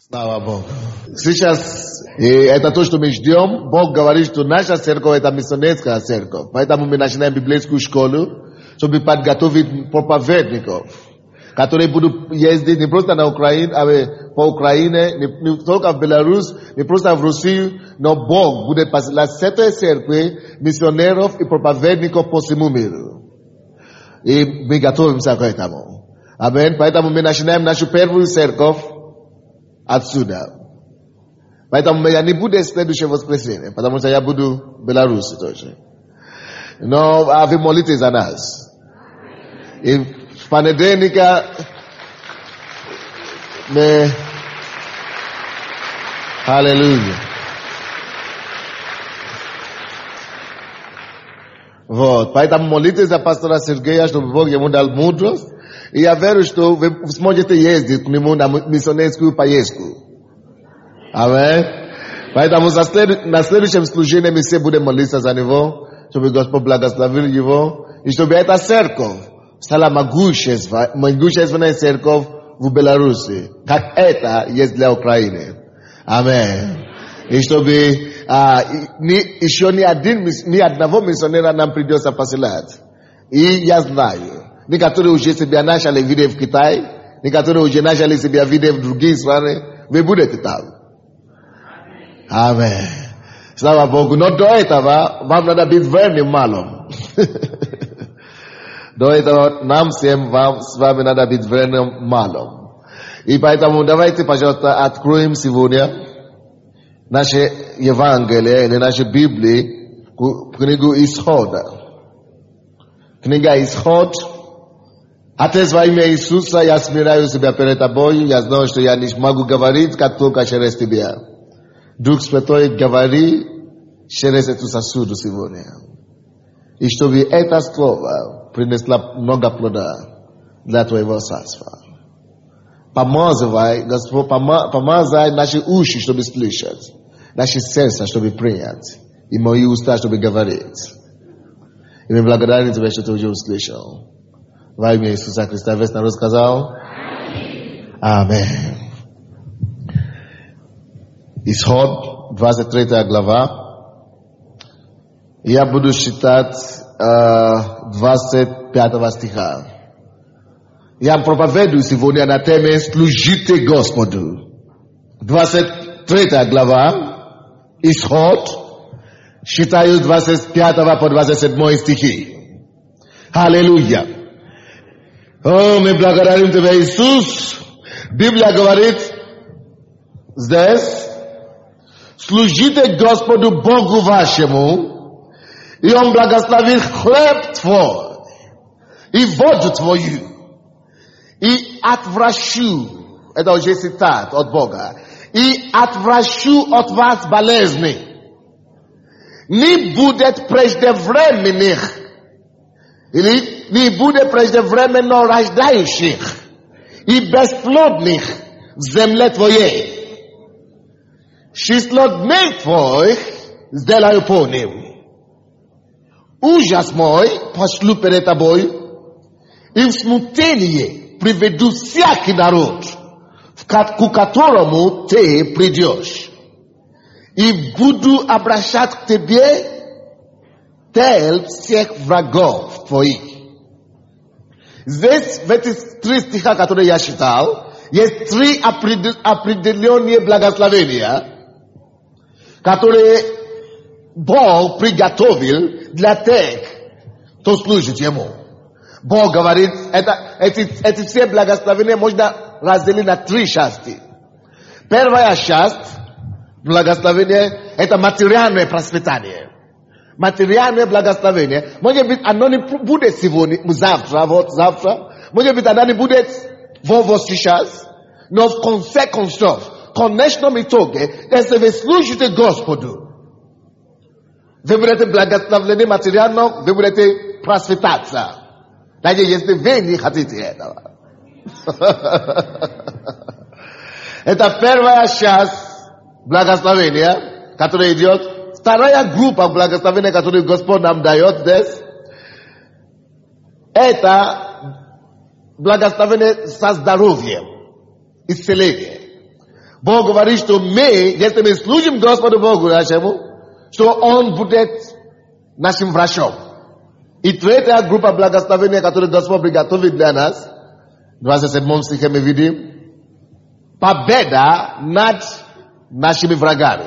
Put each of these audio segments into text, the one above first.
Слава Богу. Сейчас это то, что мы ждем. Бог говорит, что наша церковь это миссионерская церковь. Поэтому мы начинаем библейскую школу, чтобы подготовить проповедников, которые будут ездить не просто на Украину, а по Украине, не только в Беларусь, не просто в Россию, но Бог будет посылать с этой церкви миссионеров и проповедников по всему миру. И мы готовимся к этому. Аминь. Поэтому мы начинаем нашу первую церковь отсюда. Поэтому я не буду в следующее воскресенье, потому что я буду в Беларуси тоже. Но вы молитесь за нас. И в понедельника мы... Аллилуйя. Вот. Поэтому молитесь за пастора Сергея, чтобы Бог ему дал мудрость. И я верю, что вы сможете ездить к нему на миссионерскую поездку. Аминь. Поэтому на следующем служении мы все будем молиться за него, чтобы Господь благословил его, и чтобы эта церковь стала могущественной церковь в Беларуси, как это есть для Украины. Аминь. И чтобы еще ни одного миссионера нам придется посылать. И я знаю, некоторые уже себя начали видеть в Китае, некоторые уже начали себя видеть в другие страны. Вы будете там. Аминь. Слава Богу. Но до этого вам надо быть верным малым. До этого нам всем с вами надо быть верным малым. И поэтому давайте, пожалуйста, откроем сегодня наше Евангелие или нашу Библию, книгу Исхода. Книга Исход. Отец, во имя Иисуса, я смиряю себя перед тобой. Я знаю, что я не могу говорить, как только через тебя. Дух Святой, говори через эту сосуду сегодня. И чтобы это слово принесло много плода для твоего царства. Помазывай, Господь, помазай наши уши, чтобы слышать. Наши сердца, чтобы принять. И мои уста, чтобы говорить. И мы благодарим тебя, что ты уже услышал. Во имя Иисуса Христа весь народ сказал. Аминь. Исход, 23 глава. Я буду читать 25 стиха. Я проповедую сегодня на теме «Служите Господу». 23 глава. Исход. Читаю 25 по 27 стихи. Аллилуйя. О, мы благодарим тебя, Иисус. Библия говорит здесь: служите Господу Богу вашему, и Он благословит хлеб твой и воду твою, и отвращу, это уже цитат от Бога, и отвращу от вас болезни. Не будет преждевременных, или не будет преждевременно рождающих и бесплодных в земле твоей. Число дней твоих сделаю полным. Ужас мой пошлю перед тобой, и в смятение приведу всякий народ, к которому ты придешь. И буду обращать к тебе тел всех врагов твоих. Здесь, в этих 3 стиха, которые я читал, есть 3 определенные благословения, которые Бог приготовил для тех, кто служит Ему. Бог говорит, эти все благословения можно разделить на 3 части. Первая часть благословения – это материальное процветание. Материальное благословение. Может быть, оно не будет сегодня, завтра. Может быть, оно не будет сейчас. Но в конце концов, в конечном итоге, если вы служите Господу, вы будете благословлены материально, вы будете процветаться. Даже если вы не хотите этого. Это первая часть благословения, которая идет. Вторая группа благословения, которую Господь нам дает здесь, это благословение со здоровьем, исцеление. Бог говорит, что мы, если мы служим Господу Богу нашему, что Он будет нашим врачом. И третья группа благословения, которую Господь приготовит для нас, в 27 стихе мы видим, победа над нашими врагами.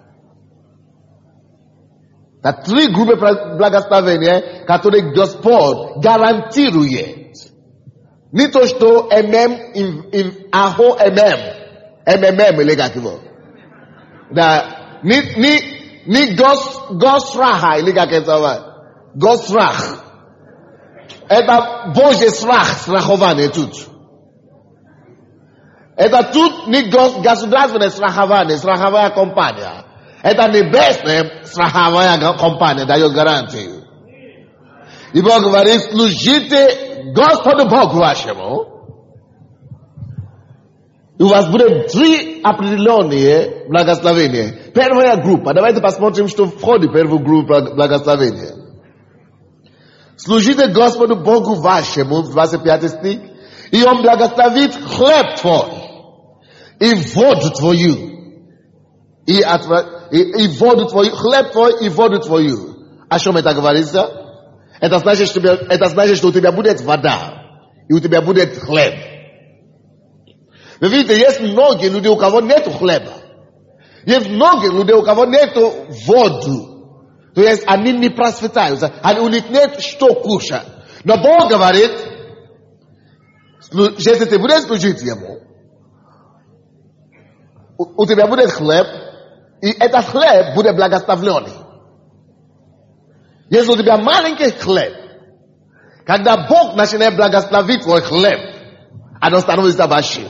Это три группы благословения, которые Господь гарантирует. Не то, что ахо МММ или как его. Да, не госраха или как это. Госрах. Это Божий страх, страхование тут. Это тут не государственное страхование, страховая компания. Это небесная страховая компания дает гарантию. И Бог говорит, служите Господу Богу вашему. И у вас будет три определенные благословения. Первая группа. Давайте посмотрим, что входит в первую группу благословения. Служите Господу Богу вашему, 25 стих, и Он благословит хлеб твой, и воду твою, и воду твою, хлеб твой и воду твою. О чем это говорится? Это значит, что у тебя будет вода, и у тебя будет хлеб. Вы видите, есть многие люди, у кого нет хлеба. Есть многие люди, у кого нет воды. То есть они не просветаются, у них нет что кушать. Но Бог говорит, если ты будешь служить Ему, у тебя будет хлеб, и этот хлеб будет благословленный. Если у тебя маленький хлеб, когда Бог начинает благословить твой хлеб, оно становится большим.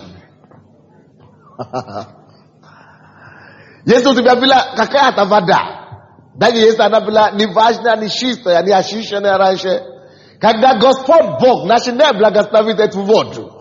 Если у тебя была какая-то вода, даже если она была не важная, не чистая, не очищенная раньше, когда Господь Бог начинает благословить эту воду,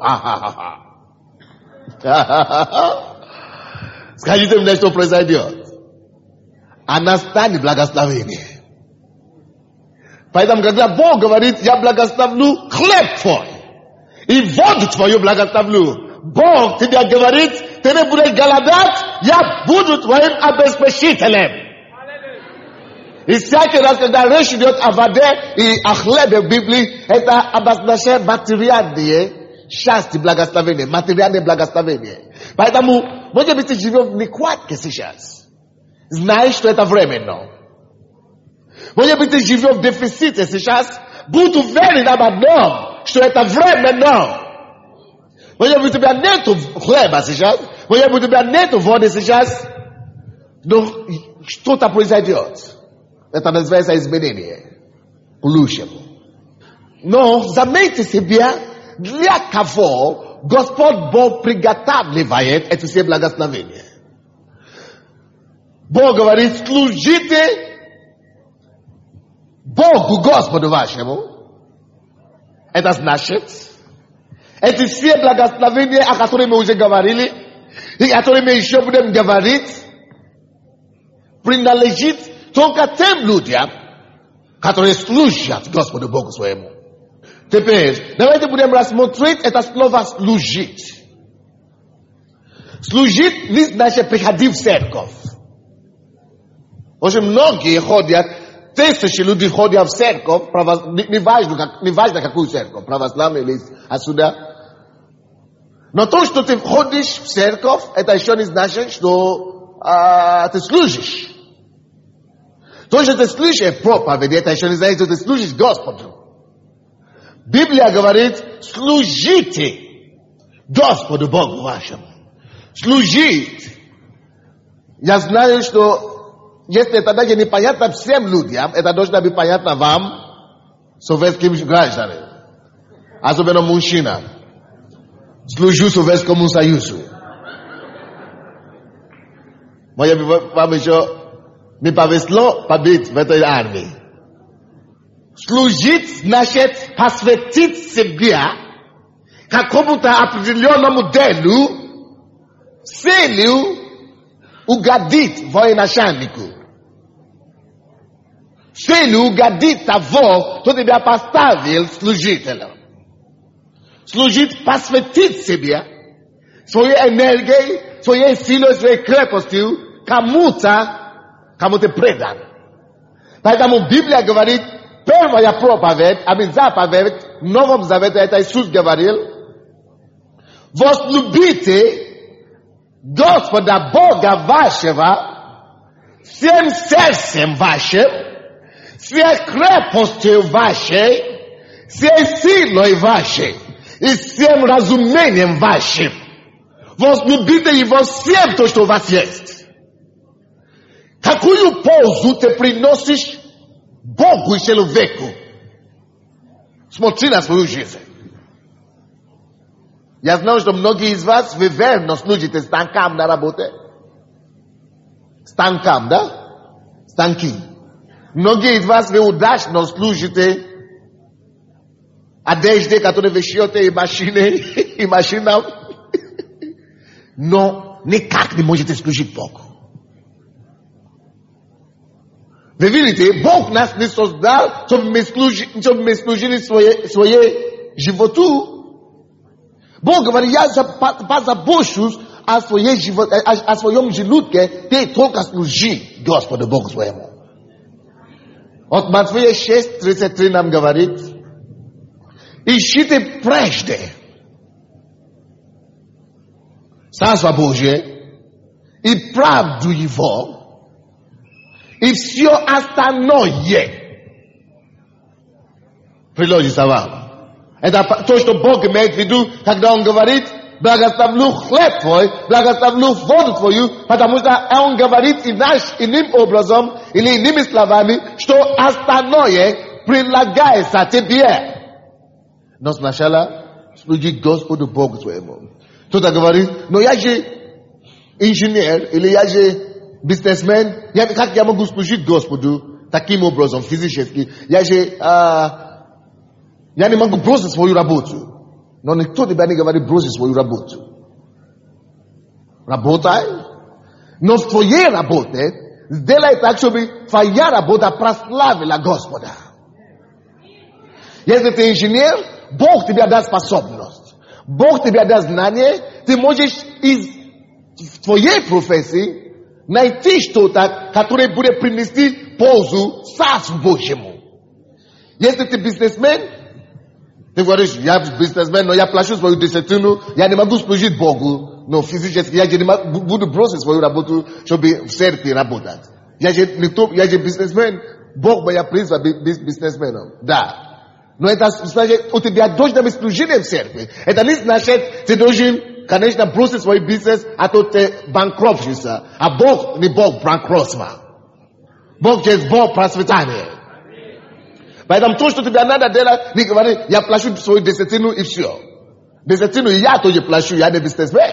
скажите мне, что произойдет. Она станет благословением. Поэтому, когда Бог говорит, я благословлю хлеб твой, и воду твою благословлю, Бог тебе говорит, ты не будешь голодать, я буду твоим обеспечителем. И всякий раз, когда речь идет о воде и о хлебе в Библии, это обозначает материальные счастье, благословение, материальное благословение. Поэтому, может быть, ты живешь в нехватке сейчас. Знаешь, что это временно. Может быть, ты живешь в дефиците сейчас. Будь уверен об одном, что это временно. Может быть, у тебя нету хлеба сейчас. Может быть, у тебя нету воды сейчас. Но что-то произойдет. Это называется изменение. К лучшему. Но заметьте себе, для кого Господь Бог приготавливает эти все благословения. Бог говорит, служите Богу, Господу вашему. Это значит, эти все благословения, о которых мы уже говорили, и о которых мы еще будем говорить, принадлежит только тем людям, которые служат Господу Богу своему. Теперь, давайте будем рассмотреть это слово «служить». Служить не значит приходить в церковь. Очень многие ходят, тысячи людей ходят в церковь, не важно какую церковь, православную или отсюда. Но то, что ты ходишь в церковь, это еще не значит, что ты служишь. То, что ты слышишь проповедь, это еще не значит, что ты служишь Господу. Библия говорит, служите Господу Богу вашему. Служить. Я знаю, что если это даже непонятно всем людям, это должно быть понятно вам, советским гражданам, особенно мужчинам. Служу Советскому Союзу. Может быть, вам еще не повезло побыть в этой армии. Служить значит посвятить себя какому-то определенному делу с целью угодить военачальнику. С целью угодить того, кто тебя поставил служителем. Служить, посвятить себе, своей энергией, своей силой, своей крепостью кому-то предан. Поэтому Библия говорит, первая проповедь, заповедь в Новом Завете, это Иисус говорил, возлюбите Господа Бога вашего всем сердцем вашим, всей крепостью вашей, всей силой вашей и всем разумением вашим. Возлюбите Его всем то, что у вас есть. Какую пользу ты приносишь Богу и человеку? Смотри на свою жизнь. Я знаю, что многие из вас, вы верно служите станкам на работе. Станкам, да? Станки. Многие из вас, вы удачно служите одежде, которую вы шьете, и машинам. Но никак не можете служить Богу. Вы видите, Бог нас не создал, чтобы мы служили своей животу. Бог говорит, я позабочусь о своем желудке, ты только служи Господу Богу своему. От Матфея 6:33 нам говорит, ищите прежде Царство Божие и правду Его, и все остальное приложится вам. Это то, что Бог имеет в виду, когда Он говорит, благословлю хлеб твой, благословлю воду твою, потому что Он говорит иным образом, или иными словами, что остальное прилагается тебе. Но сначала служить Господу Богу своему. Кто-то говорит, но я же инженер, или я же бизнесмен, как я могу служить Господу таким образом, физически? Я не могу бросить свою работу. Но никто тебя не говорит бросить свою работу. Работай. Но в твоей работе сделай так, чтобы твоя работа прославила Господа. Если ты инженер, Бог тебе даст способность. Бог тебе даст знание. Ты можешь в твоей профессии найти что-то, которое будет принести пользу Царству Божьему. Если ты бизнесмен, ты говоришь, я бизнесмен, но я плачу свою десятину, я не могу служить Богу, но физически я не буду бросить свою работу, чтобы в церкви работать. Я же бизнесмен, Бог меня призвал бизнесменом. Да. Но это значит, у тебя должно быть служение в церкви. Это не значит, ты должен, конечно, бросить свой бизнес, а то ты банкротишься. А Бог не Бог банкротства. Бог есть Бог процветания. Поэтому то, что тебе надо делать, не говори, я плачу свою десятину и все. Десятину я тоже плачу, я не бизнесмен.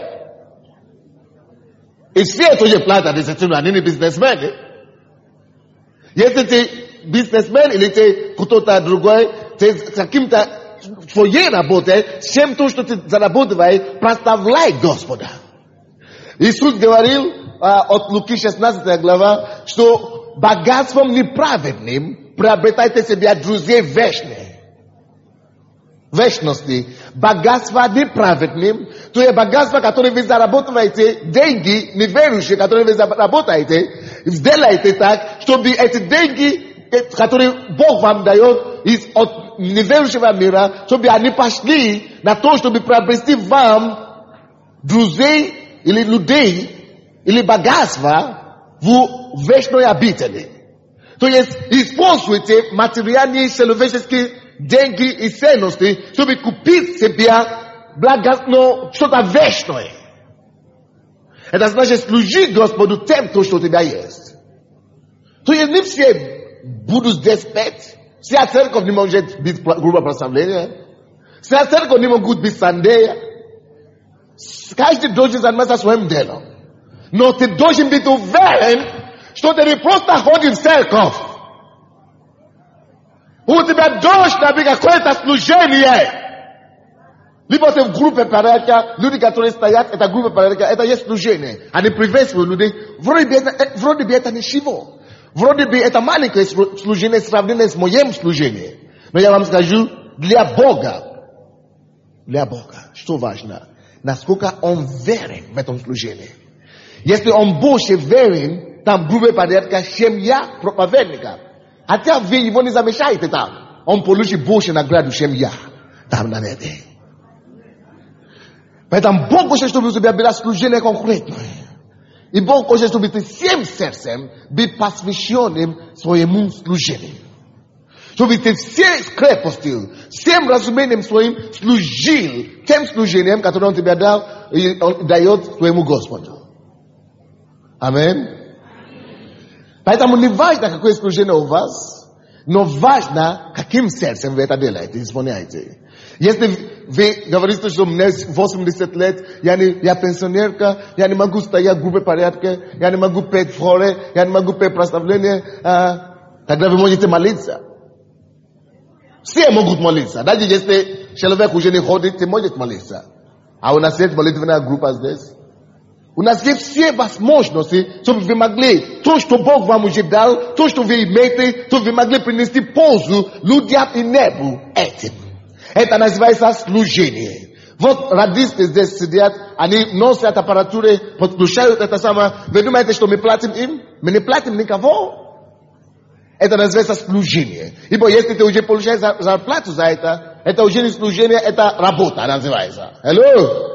И все тоже платят десятину, они не бизнесмены. Если ты бизнесмен или ты кто-то другой, ты с каким-то твоей работой, всем то, что ты зарабатываешь, прославляй Господа. Иисус говорил от Луки 16 глава, что богатством неправедным приобретайте себе друзей вечные. Вечности. Богатство неправедным, то есть богатство, которое вы зарабатываете, деньги неверующие, которые вы заработаете, сделайте так, чтобы эти деньги, которые Бог вам дает от неверующего мира, чтобы они пошли на то, чтобы приобрести вам друзей или людей, или богатство в вечной обители. То есть используйте материальные человеческие деньги и ценности, чтобы купить себе что-то вечное. Это значит служить Господу тем, что у тебя есть. То есть не все будут здесь петь. Вся церковь не может быть группа прославления. Вся церковь не может быть Сандея. Каждый должен заниматься своим делом. Но ты должен быть уверен, что ты не просто ходишь в церковь. У тебя должно быть какое-то служение. Либо ты в группе порядка, люди, которые стоят, это группа порядка, это есть служение. Они приветствуют людей. Вроде бы это ничего. Вроде бы это маленькое служение, сравненное с моим служением. Но я вам скажу, для Бога, что важно? naskoka on veren met ons slujenie. Este on boșe verin tam grube pariatka shem ya propavernika. Atea vei voni zameshaite tam. On poluși boșe na gradu shem ya. Tam na nede. Păi tam Bog hoće što bi se bila slujenie konkretno. I Bog hoće što bi te sem sersem bi pasmisionem svojemu služenju. Što bi te все скрепостил, всем разумением своим служил тем служением, которое Он тебе дал и дает своему Господу. Аминь. Поэтому не важно, какое служение у вас, но важно, каким сердцем вы это делаете, исполняете. Если вы говорите, что мне 80 лет, я пенсионерка, я не могу стоять в группе порядка, я не могу петь в хоре, я не могу петь прославление, тогда вы можете молиться. Все могут молиться. Даже если человек уже не ходит, ты можешь молиться. А у нас есть молитвенная группа здесь. У нас есть все возможности, чтобы вы могли то, что Бог вам уже дал, то, что вы имеете, то вы могли принести пользу людям и небу этим. Это называется служение. Вот радисты здесь сидят, они носят аппаратуры, подключают это самое. Вы думаете, что мы платим им? Мы не платим никого. Это называется служение. Ибо если ты уже получаешь зарплату за это уже не служение, это работа называется. Алло?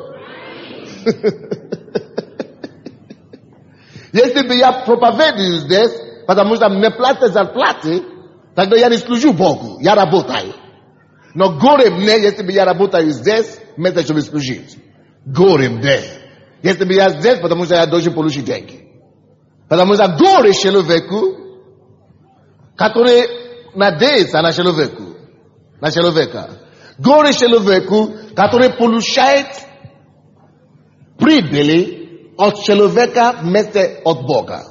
Если бы я проповедую здесь, потому что мне платят зарплаты, тогда я не служу Богу, я работаю. Но горе мне, если бы я работаю здесь, вместо чтобы служить. Горе мне. Если бы я здесь, потому что я должен получить деньги. Потому что горе человеку, который надеется на человека. Горе человеку, который получает прибыли от человека вместо от Бога.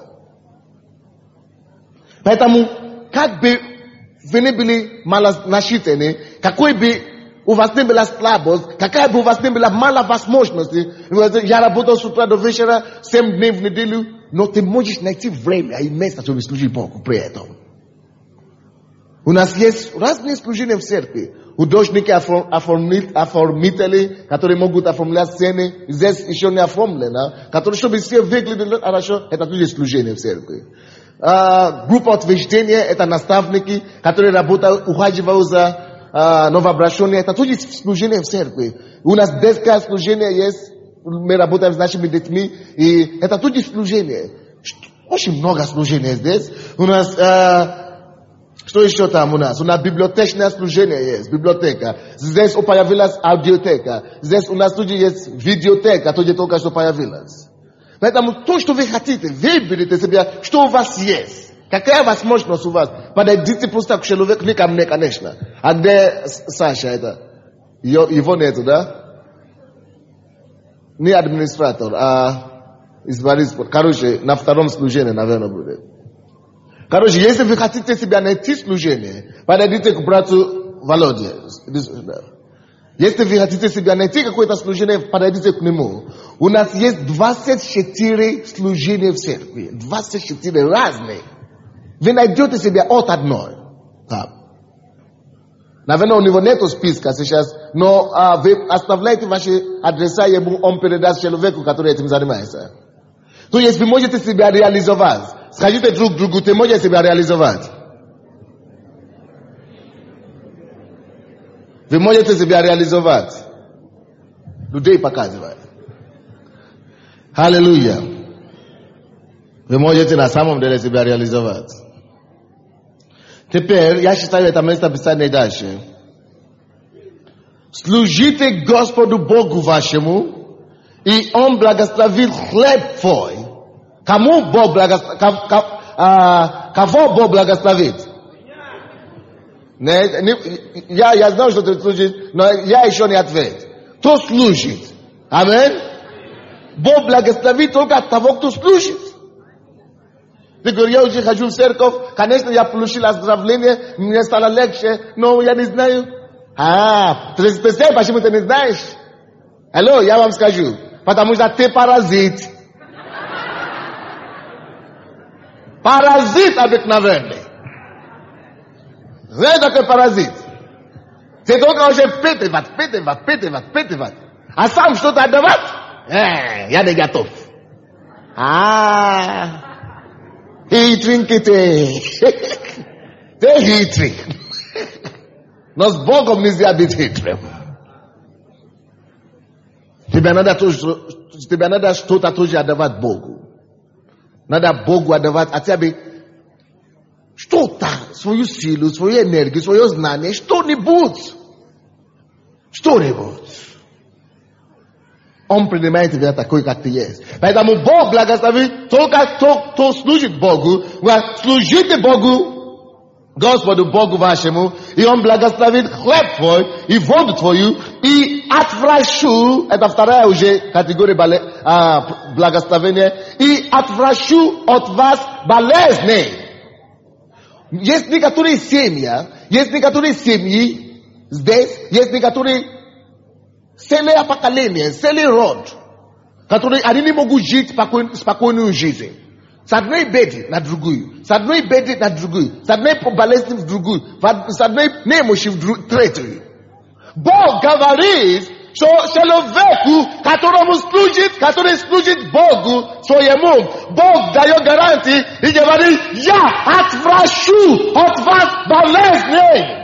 Поэтому, как бы вы не были малонасчитаны, какой бы у вас не была слабость, какая бы у вас не была мало возможности, я работал с утра до вечера, 7 дней в неделю, но ты можешь найти время и место, чтобы служить Богу при этом. У нас есть разные служения в церкви. Художники, оформители, которые могут оформлять сцены. Здесь еще не оформлено. Которые, чтобы все выглядели хорошо, это тоже служение в церкви. Группа утверждения, это наставники, которые работают, ухаживают за новообращенные. Это тоже служение в церкви. У нас детское служение есть. Мы работаем с нашими детьми. И это тоже служение. Очень много служения здесь. У нас... Что еще там у нас? У нас библиотечное служение есть, библиотека. Здесь появилась аудиотека. Здесь у нас тоже есть видеотека, тоже только что появилась. Поэтому то, что вы хотите, выберите себе, что у вас есть. Какая возможность у вас? Подойдите просто к человеку, не ко мне, конечно. А где Саша это? Его нету, да? Не администратор, а из Борисполя. Короче, на втором служении, наверное, будет. Короче, если вы хотите себя найти служение, подойдите к брату Володе. Если вы хотите себя найти какое-то служение, подойдите к нему. У нас есть 24 служения в церкви. 24 разные. Вы найдете себя от одной. Наверное, у него нет списка сейчас, но вы оставляете ваши адреса, ему он передаст человеку, который этим занимается. То есть вы можете себя реализовать. Скажите друг другу, ты можешь себя реализовать? Вы можете себя реализовать. Людей показывать. Аллилуйя. Вы можете на самом деле себя реализовать. Теперь, я считаю это место писания дальше. Служите Господу Богу вашему, и Он благословит хлеб твой. Кому Бог кого Бог благословит? Я знаю, что ты служишь, но я еще не ответ. Кто служит? Аминь. Бог благословит только того, кто служит. Ты говоришь, я уже хожу в церковь, конечно, я получил оздоровление, мне стало легче, но я не знаю. Ты спросил, почему ты не знаешь? Алло, я вам скажу. Потому что ты паразит. Паразит обыкновенный. Знаешь, такой паразит? Ты только уже впитывать. А сам что-то отдавать? Я не готов. Хитрый ты. Ты хитрый. Но с Богом нельзя быть хитрым. Тебе надо что-то тоже отдавать Богу. Надо Богу отдавать от тебя что-то, свою силу, свою энергию, свое знание, что-нибудь. Он принимает тебя такой, как ты есть. Поэтому Бог благословит только кто служит Богу. Служите Богу, Господу Богу вашему, и Он благословит хлеб твой, и воду твою, и отвращу, это вторая уже категория благословения, и отвращу от вас болезни. Есть некоторые семьи здесь, есть некоторые целое поколение, целый род, которые они не могут жить спокойную жизнь. С одной беды на другую, с одной беды на другую, с одной болезни в другую, с одной немощи в третью. Бог говорит, что человеку, который служит Богу своему, Бог дает гарантии и говорит, я отвращу от вас болезни.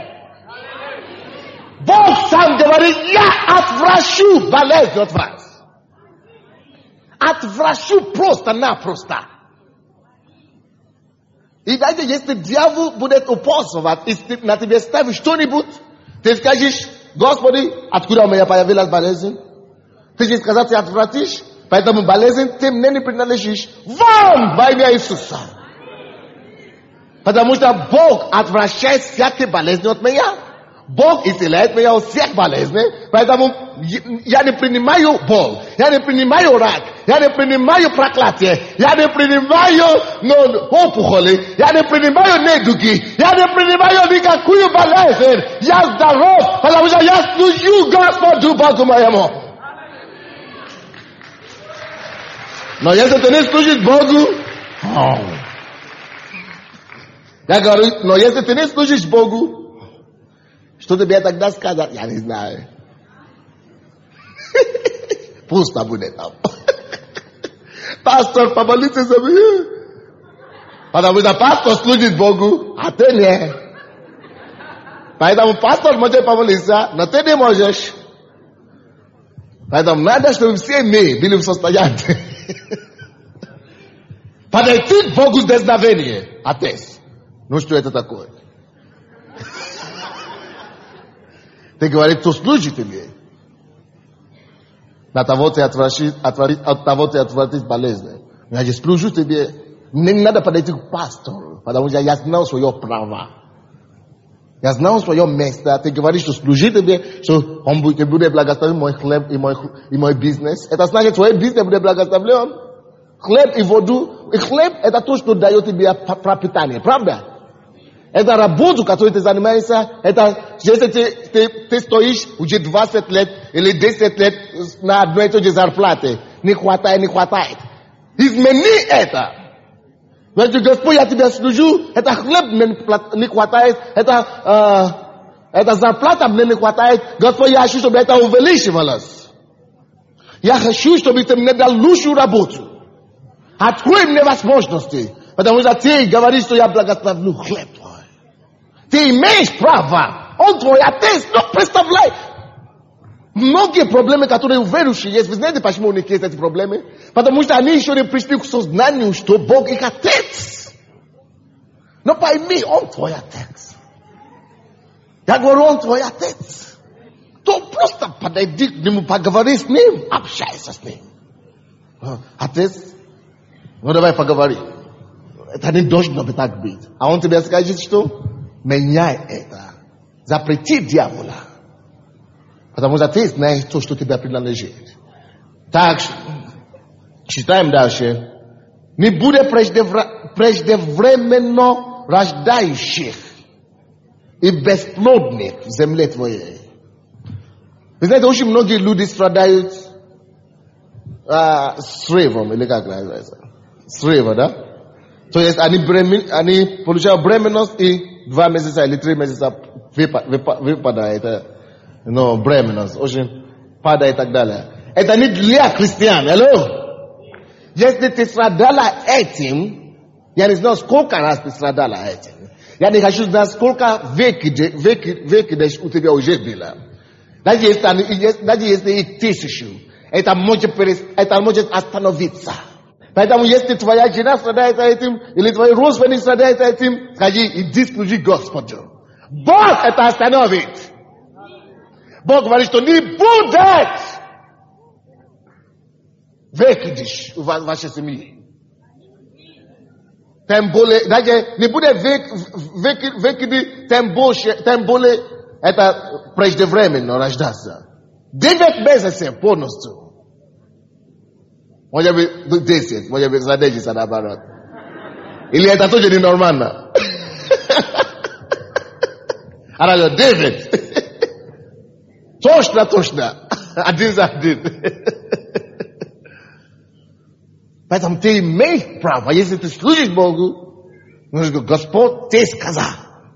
Бог сам говорит, я отвращу болезнь от вас. Отвращу просто-напросто. И даже если дьявол будет упорствовать и на тебе ставить что-нибудь, ты скажешь, Господи, откуда у меня появилась болезнь? Ты же сказал, ты отвратишь, поэтому болезнь ты мне не принадлежишь. Вон во имя Иисуса. Потому что Бог отвращает всякие болезни от меня. Бог исцеляет меня от всех болезней, поэтому я не принимаю боль, я не принимаю рак, я не принимаю проклятие, я не принимаю опухоли, я не принимаю недуги, я не принимаю никакую болезнь, я здоров, потому что я служу Господу Богу моему. Но если ты не служишь Богу, я говорю, но если ты не служишь Богу, что тебе тогда сказать? Я не знаю. Пусто будет там. Пастор, помолитесь за меня. Потому что пастор служит Богу, а ты не. Поэтому пастор может помолиться, но ты не можешь. Поэтому надо, чтобы все мы были в состоянии подойти к Богу с дерзновением. Отец, ну что это такое? Ты говоришь, кто служит тебе. На того ты от того ты отвратишь болезнь. Я же служу тебе. Мне не надо подойти к пастору, потому что я знал свое право. Я знал свое место. Ты говоришь, что служи тебе, что он будет благословен мой хлеб и мой бизнес. Это значит, твой бизнес будет благословен. Хлеб и воду. И хлеб это то, что дает тебе пропитание. Правда? Это работу, которой ты занимаешься, это, если ты стоишь уже 20 лет или 10 лет на одной и той же зарплате, не хватает. Измени это. Если Господь, я тебя служу, это хлеб мне не хватает, это зарплата мне не хватает, Господь, я хочу, чтобы это увеличивалось. Я хочу, чтобы ты мне дал лучшую работу. Открой мне возможности, потому что ты говоришь, что я благословлю хлеб твой. Ты имеешь право. Он твой отец. Но представляй. Многие проблемы, которые у верующих есть. Вы знаете, почему у них есть эти проблемы? Потому что они еще не пришли к сознанию, что Бог их отец. Но пойми, Он твой отец. Я говорю, Он твой отец. То просто подойди к Нему, поговори с Ним, общайся с Ним. Отец, ну давай поговорим. Это не должно бы так быть. А Он тебе скажет, что? Меняй это. Запрети дьявола. Потому что ты знаешь то, что тебе принадлежит. Так, читаем дальше. Не будет преждевременно рождающих и бесплодных в земле твоей. Вы знаете, очень многие люди страдают с ревом, или как называется? С рева, да? То есть они получают бременность и 2 месяца или 3 месяца выпадает. Бременность. Очень пада и так далее. Это не для христиан. Алло? Если ты страдала этим, я не знаю, сколько раз ты страдала этим. Я не хочу знать, сколько выкидыш у тебя уже было. Даже если их 1000, это может остановиться. Поэтому, если твоя жена страдает этим, или твой родственник страдает этим, скажи, иди служи Господу. Бог это остановит. Бог говорит, что не будет выкидыш в вашей семье. Тем более, даже не будет выкидыш, тем более это преждевременно рождаться. 9 месяцев полностью. Может быть 10, может быть за 10 наоборот. Или это тоже ненормально. Она 9. Точно. Один за один. Поэтому ты имеешь право, если ты служишь Богу, Господь тебе сказал.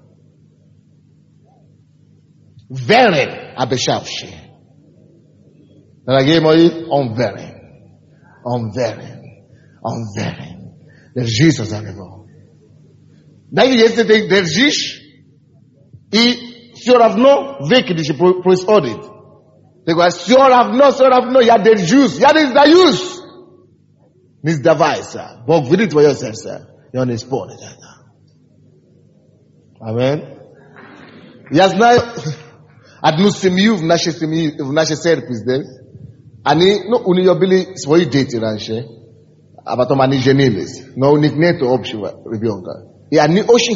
Верен обещавший. Дорогие мои, он верен. Он верен. Держись за него. Даже если ты держишь, и все равно выкидыш происходит. Ты говоришь, все равно, я держусь, я не сдаюсь. Не сдавайся. Бог видит твое сердце, и он исполнит это. Аминь. Я знаю одну семью в нашей церкви здесь. У нее были свои дети раньше, а потом они женились. Но у них нет общего ребенка. И они очень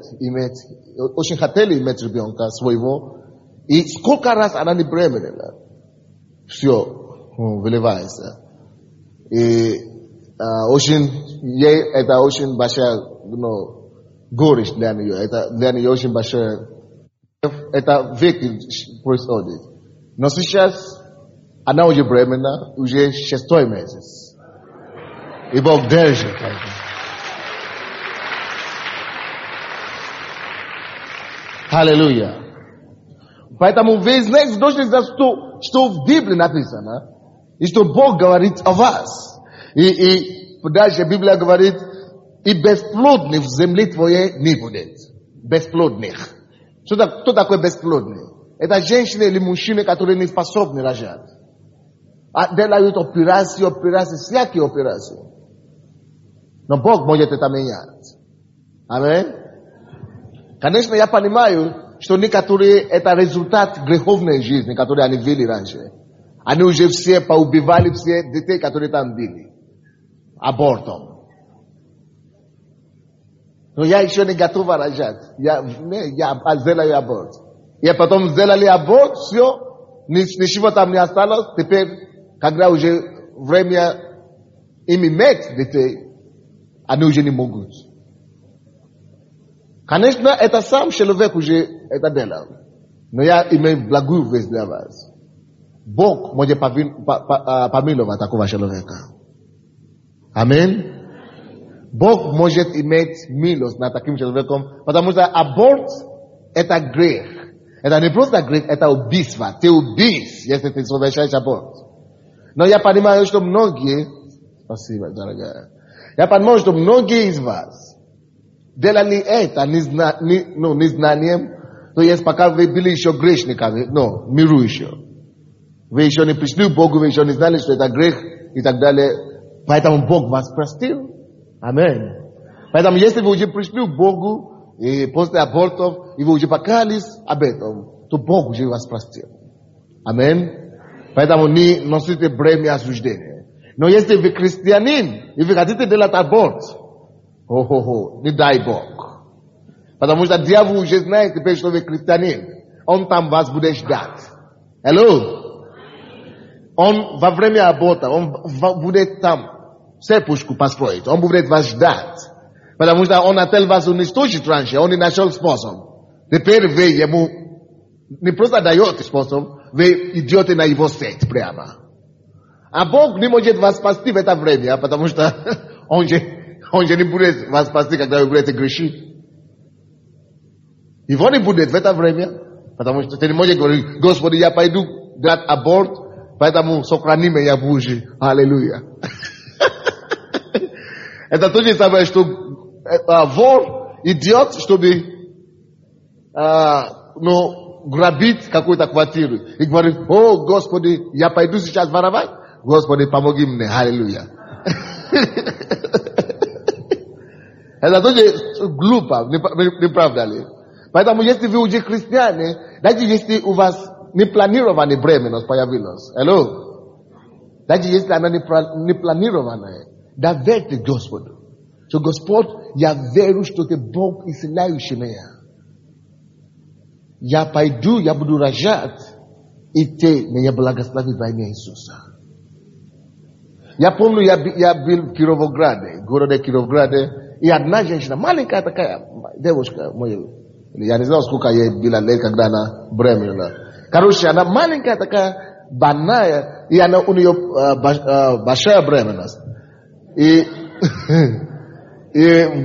хотели иметь ребенка своего. И сколько раз она не беременела. Все выливается. И это очень большая горечь для нее. Это для нее очень большая. Это веки происходит. Но сейчас она уже беременна, уже 6-й месяц. И Бог держит это. Аллилуйя. Поэтому вы знаете, должны знать, что в Библии написано, и что Бог говорит о вас. И дальше Библия говорит, и бесплодных в земле твоей не будет. Бесплодных. Кто такой бесплодный? Это женщины или мужчины, которые не способны рожать. Делают операции, всякие операции. Но Бог может это менять. Аминь. Конечно, я понимаю, что некоторые это результат греховной жизни, которую они вели раньше. Они уже все поубивали все детей, которые там были. Абортом. Но я еще не готова рожать. Я сделаю аборт. И потом сделали аборт, все, ничего там не осталось. Теперь, когда уже время им иметь детей, они уже не могут. Конечно, это сам человек уже это делал. Но я имею благую весть для вас. Бог может помиловать такого человека. Аминь. Бог может иметь милость над таким человеком, потому что аборт это грех. Это не просто грех, это убийство. Ты убийц, если ты совершаешь аборт. Но я понимаю, что многие, спасибо, дорогая, я понимаю, что многие из вас делали это незнанием, то есть пока вы были еще грешниками, миру еще. Вы еще не пришли к Богу, вы еще не знали, что это грех и так далее. Поэтому Бог вас простил. Аминь. Поэтому если вы уже пришли к Богу, и после абортов, и вы уже покаялись об этом, то Бог уже вас простил. Аминь. Поэтому не носите бремя осуждения. Но если вы христианин, и вы хотите делать аборт, не дай Бог. Потому что дьявол уже знает теперь, что вы христианин. Он там вас будет ждать. Алло? Он во время аборта, он будет там цепочку построить. Он будет вас ждать. Потому что он хотел вас уничтожить раньше. Он не нашел способ. Теперь вы ему не просто даете способ, вы идете на его сеть прямо. А Бог не может вас спасти в это время, потому что он же не будет вас спасти, когда вы будете грешить. Его не будет в это время, потому что ты не можешь говорить, Господи, я пойду дать аборт, Поэтому сохраним я Божий. Аллилуйя. Это то же самое, что вор идет, чтобы грабить какую-то квартиру. И говорит: о, Господи, я пойду сейчас воровать. Господи, помоги мне. Аллилуйя. Это тоже глупо, не правда ли? Поэтому, если вы уже христиане, даже если у вас непланированная бременность появилась, даже если она непланированная, доверьте Господу. Что Господь, я верю, что ты Бог, исцеляющий меня. Я пойду, я буду рожать, и ты меня благослови во имя Иисуса. Я помню, я был в Кировограде, городе Кировограде, и одна женщина, маленькая такая девушка, я не знаю, сколько ей было лет, когда она беременна. Короче, она маленькая такая, больная, и у нее большая беременность. И в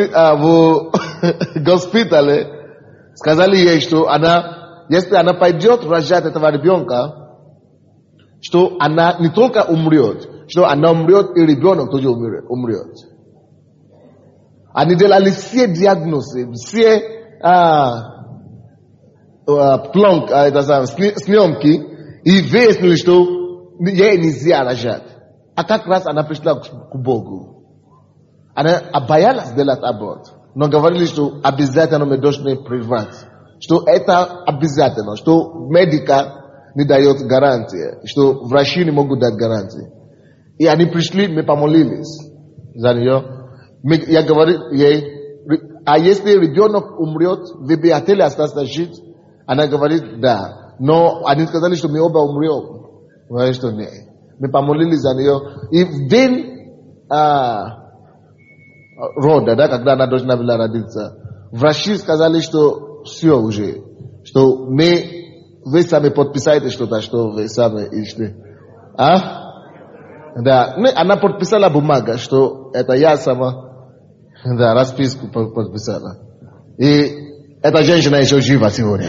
госпитале сказали ей, что если она пойдет рожать этого ребенка, что она не только умрет, что она умрет, и ребенок тоже умрет. Они делали все диагнозы, все снимки, и выяснили, что ей нельзя рожать. А как раз она пришла к Богу. Она боялась делать аборт, но говорили, что обязательно мы должны прервать. Что это обязательно, что медика не дает гарантии, что врачи не могут дать гарантии. И они пришли, мы помолились за нее. Я говорю ей: а если ребенок умрет, вы бы хотели остаться жить? Она говорит: да. Но они сказали, что мы оба умрем. Говорит, что нет. Мы помолились за нее. И в день рода, да, когда она должна была родиться, врачи сказали, что все уже, что вы сами подписаете что-то, что вы сами ищете. Да, она подписала бумагу, что это я сама, да, расписку подписала. И эта женщина еще жива сегодня.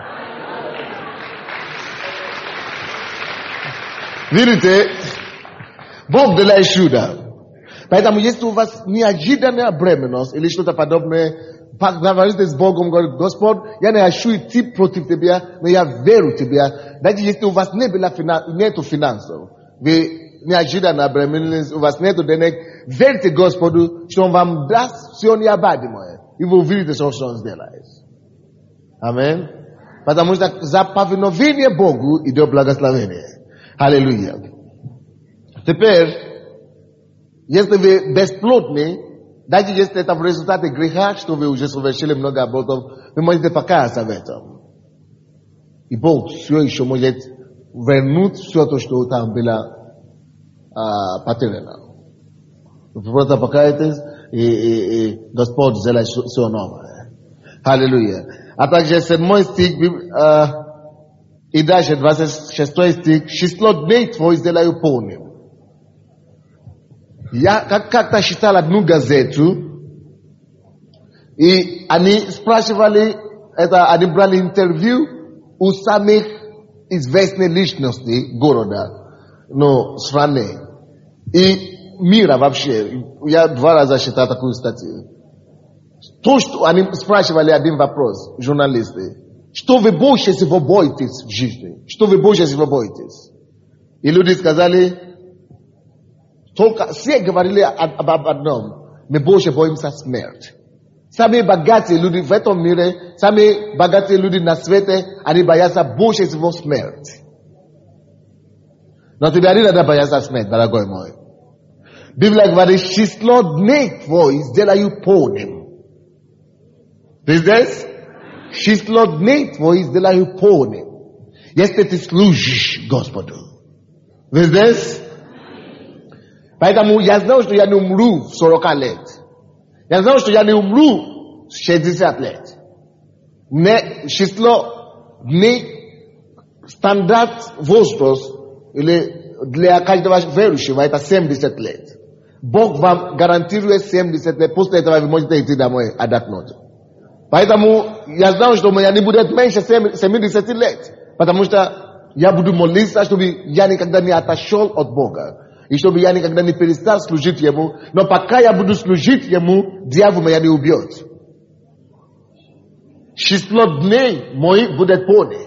Видите, Бог делает чудо. Поэтому, если у вас неожиданная беременность или что-то подобное, поговорите с Богом, говорите: Господь, я не хочу идти против Тебя, но я верю в Тебя. Даже если у вас нету финансов, вы неожиданно беременность, у вас нету денег, верьте Господу, что Он вам даст все необходимое, и вы увидите, что Он сделает. Аминь. Потому что за повиновение Богу идет благословение. Аллилуйя. Теперь, если вы бесплодны, даже если это в результате греха, что вы уже совершили много абортов, вы можете покаяться в этом. И Бог все еще может вернуть все то, что там было потеряно. Вы просто покаетесь, и Господь сделает все новое. Аллилуйя. А также 7 стих, и дальше 26 стих: число дней твоих сделаю полным. Я как-то читал одну газету, и они спрашивали, они брали интервью у самых известных личностей города, страны и мира вообще. Я 2 раза читал такую статью. То, что они спрашивали один вопрос, журналисты: что вы больше всего боитесь в жизни? Что вы больше всего боитесь? И люди сказали, только все говорили об одном: мы больше боимся смерти. Самые богатые люди в этом мире, самые богатые люди на свете, они боятся больше всего смерти. Но тебе не надо бояться смерти, дорогой мой. Библия говорит: число дней твоих сделаю полным. Ты здесь? Число дней твоих сделаю полным, если ты служишь Господу. Вы здесь? Поэтому я знаю, что я не умру в 40 лет. Я знаю, что я не умру в 60 лет. Число дней, стандарт возраст, или для каждого верующего, это 70 лет. Бог вам гарантирует 70 лет. После этого вы можете идти домой отдохнуть. Поэтому я знаю, что у меня не будет меньше 70 лет. Потому что Я буду молиться, чтобы я никогда не отошел от Бога. И чтобы я никогда не перестал служить Ему. Но пока я буду служить Ему, дьявол меня не убьет. Число дней моих будет полное.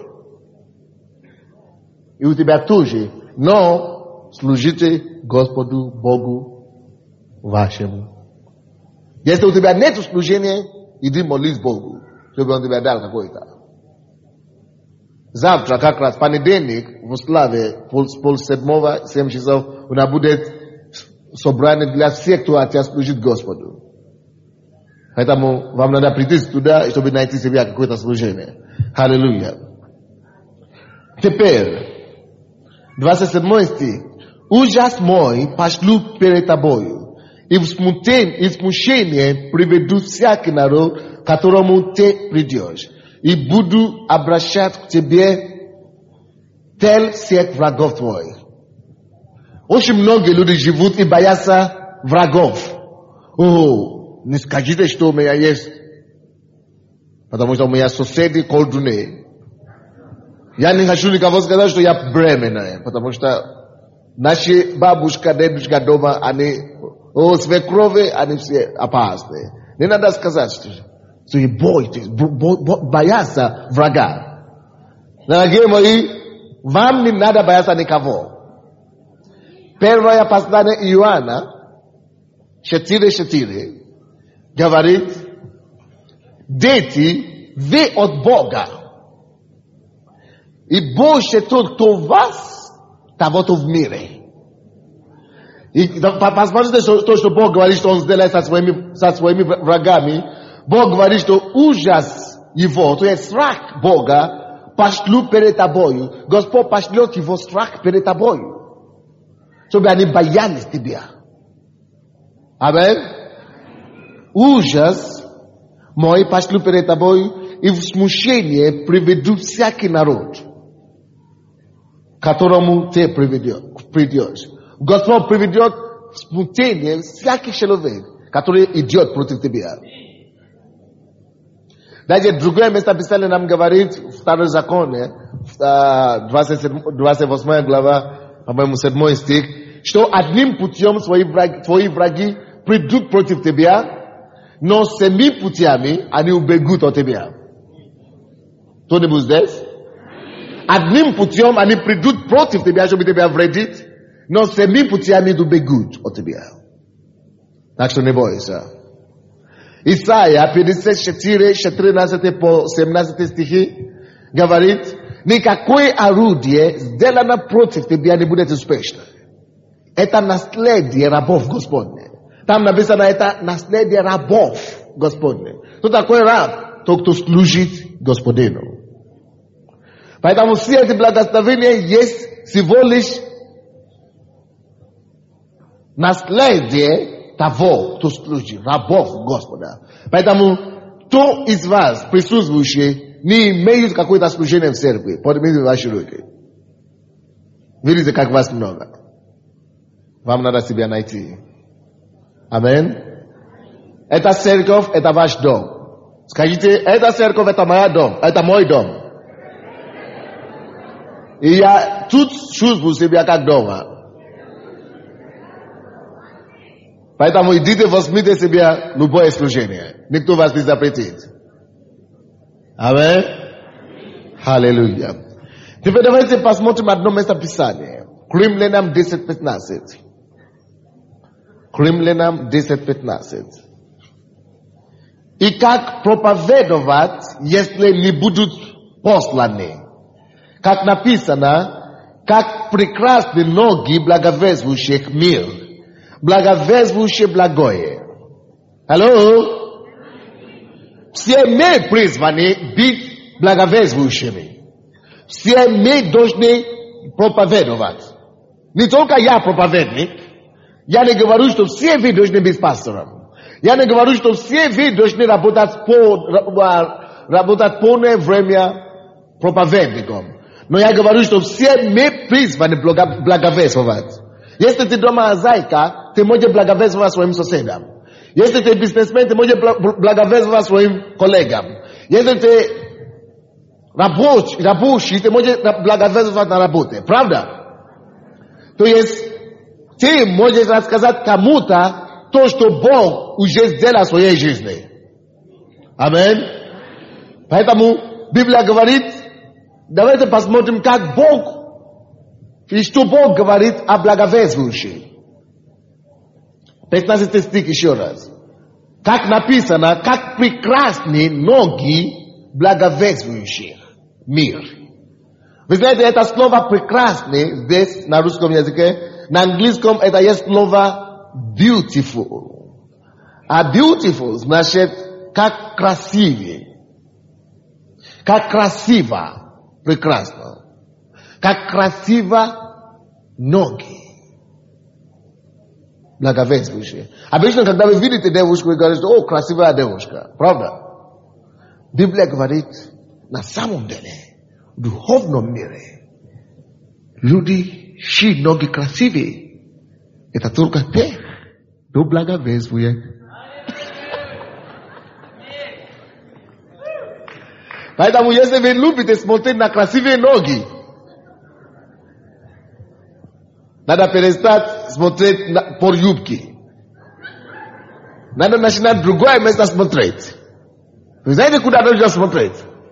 И у тебя тоже. Но служите Господу Богу вашему. Если у тебя нет служения, иди молись Богу, чтобы Он тебя дал какой-то. Завтра, как раз, понедельник, в Славе, полседьмого, 7 часов, у нас будет собрание для всех, кто хотят служить Господу. Поэтому вам надо прийти туда, чтобы найти себе какое-то служение. Аллилуйя. Теперь, 27 стих. Ужас мой пошлю перед тобою, и в смущение приведу всякий народ, которому ты придешь, и буду обращать к тебе тел всех врагов твоих. Очень многие люди живут и боятся врагов. О, не скажите, что у меня есть, потому что у меня соседи колдуны. Я не хочу никого сказать, что я беременная, потому что наши бабушка, дедушка дома, они, свекрови, они все опасные. Не надо сказать, что вы боитесь, бояться врага. Дорогие мои, вам не надо бояться никого. Первое послание Иоанна 4:4 говорит: дети, вы от Бога. И больше тот, кто в вас, того, кто в мире. И посмотрите, что Бог говорит, что Он сделает со своими врагами. Бог говорит, что ужас его, то есть страх Бога, пошлю перед тобою. Господь пошлет его страх перед тобою, чтобы они боялись тебя. Амин. Ужас мой пошлю перед тобою, и в смущение приведу всякий народ, которому ты придешь. Господь приведет в смущение всякий человек, который идет против тебя. Даже другое место Писания нам говорит в Втором Законе, 28 глава, по-моему, 7 стих, что одним путем твои враги придут против тебя, но 7 путями они убегут от тебя. Кто-нибудь здесь? Одним путем они придут против тебя, чтобы тебя вредить, но 7 путями убегут от тебя. Так что не бойся. Исайя 54, 14 по 17 стихи говорит: никакое орудие, сделано против тебя, не будет успешно. Это наследие рабов Господне. Там написано, это наследие рабов Господне. Кто такой раб? Тот, кто служит Господину. Поэтому все эти благословения есть всего лишь наследие того, кто служит, рабов Господа. Поэтому кто из вас, присутствующие, не имеют какое-то служение в церкви? Поднимите ваши руки. Видите, как вас много. Вам надо себя найти. Амин. Это церковь, это ваш дом. Скажите, эта церковь, это мой дом, это мой дом. И я тут чувствую себя как дома. Поэтому идите, возьмите себе любое служение. Никто вас не запретит. Амин. Аллилуйя. Теперь давайте посмотрим одно место Писания. К Римлянам 10:15. К Римлянам 10:15. И как проповедовать, если не будут посланы? Как написано, как прекрасны ноги благовествующих мир, благовествующие благое. Алло? Все мы призваны быть благовествующими. Все мы должны проповедовать. Не только я проповедник. Я не говорю, что все вы должны быть пастором. Я не говорю, что все вы должны работать полное время проповедником. Но я говорю, что все мы призваны благовествовать. Если ты дома хозяйка, ты можешь благовествовать своим соседям. Если ты бизнесмен, ты можешь благовествовать своим коллегам. Если ты Rabushi, moja blagavezo na работе. Правда? То есть, ты можешь рассказать кому-то то, что Бог уже сделал в своей жизни. Аминь. Поэтому Библия говорит, давайте посмотрим, как Бог, и что Бог говорит о благовествующих. 15 стих еще раз. Как написано, как прекрасны ноги благовествующих. Мир. Вы знаете, это слово «прекрасный» здесь на русском языке, на английском это есть слово «beautiful». А «beautiful» значит «как красивее». Как красиво, прекрасно. Как красиво ноги благовествующие. Обычно, когда вы видите девушку, вы говорите: о, красивая девушка. Правда? Библия говорит, на самом деле, в духовном мире, люди, чьи ноги красивые, это только те, кто благовествует. Поэтому, если вы любите смотреть на красивые ноги, надо перестать смотреть по юбке. Надо начинать другое место смотреть. Вы знаете, куда нужно смотреть?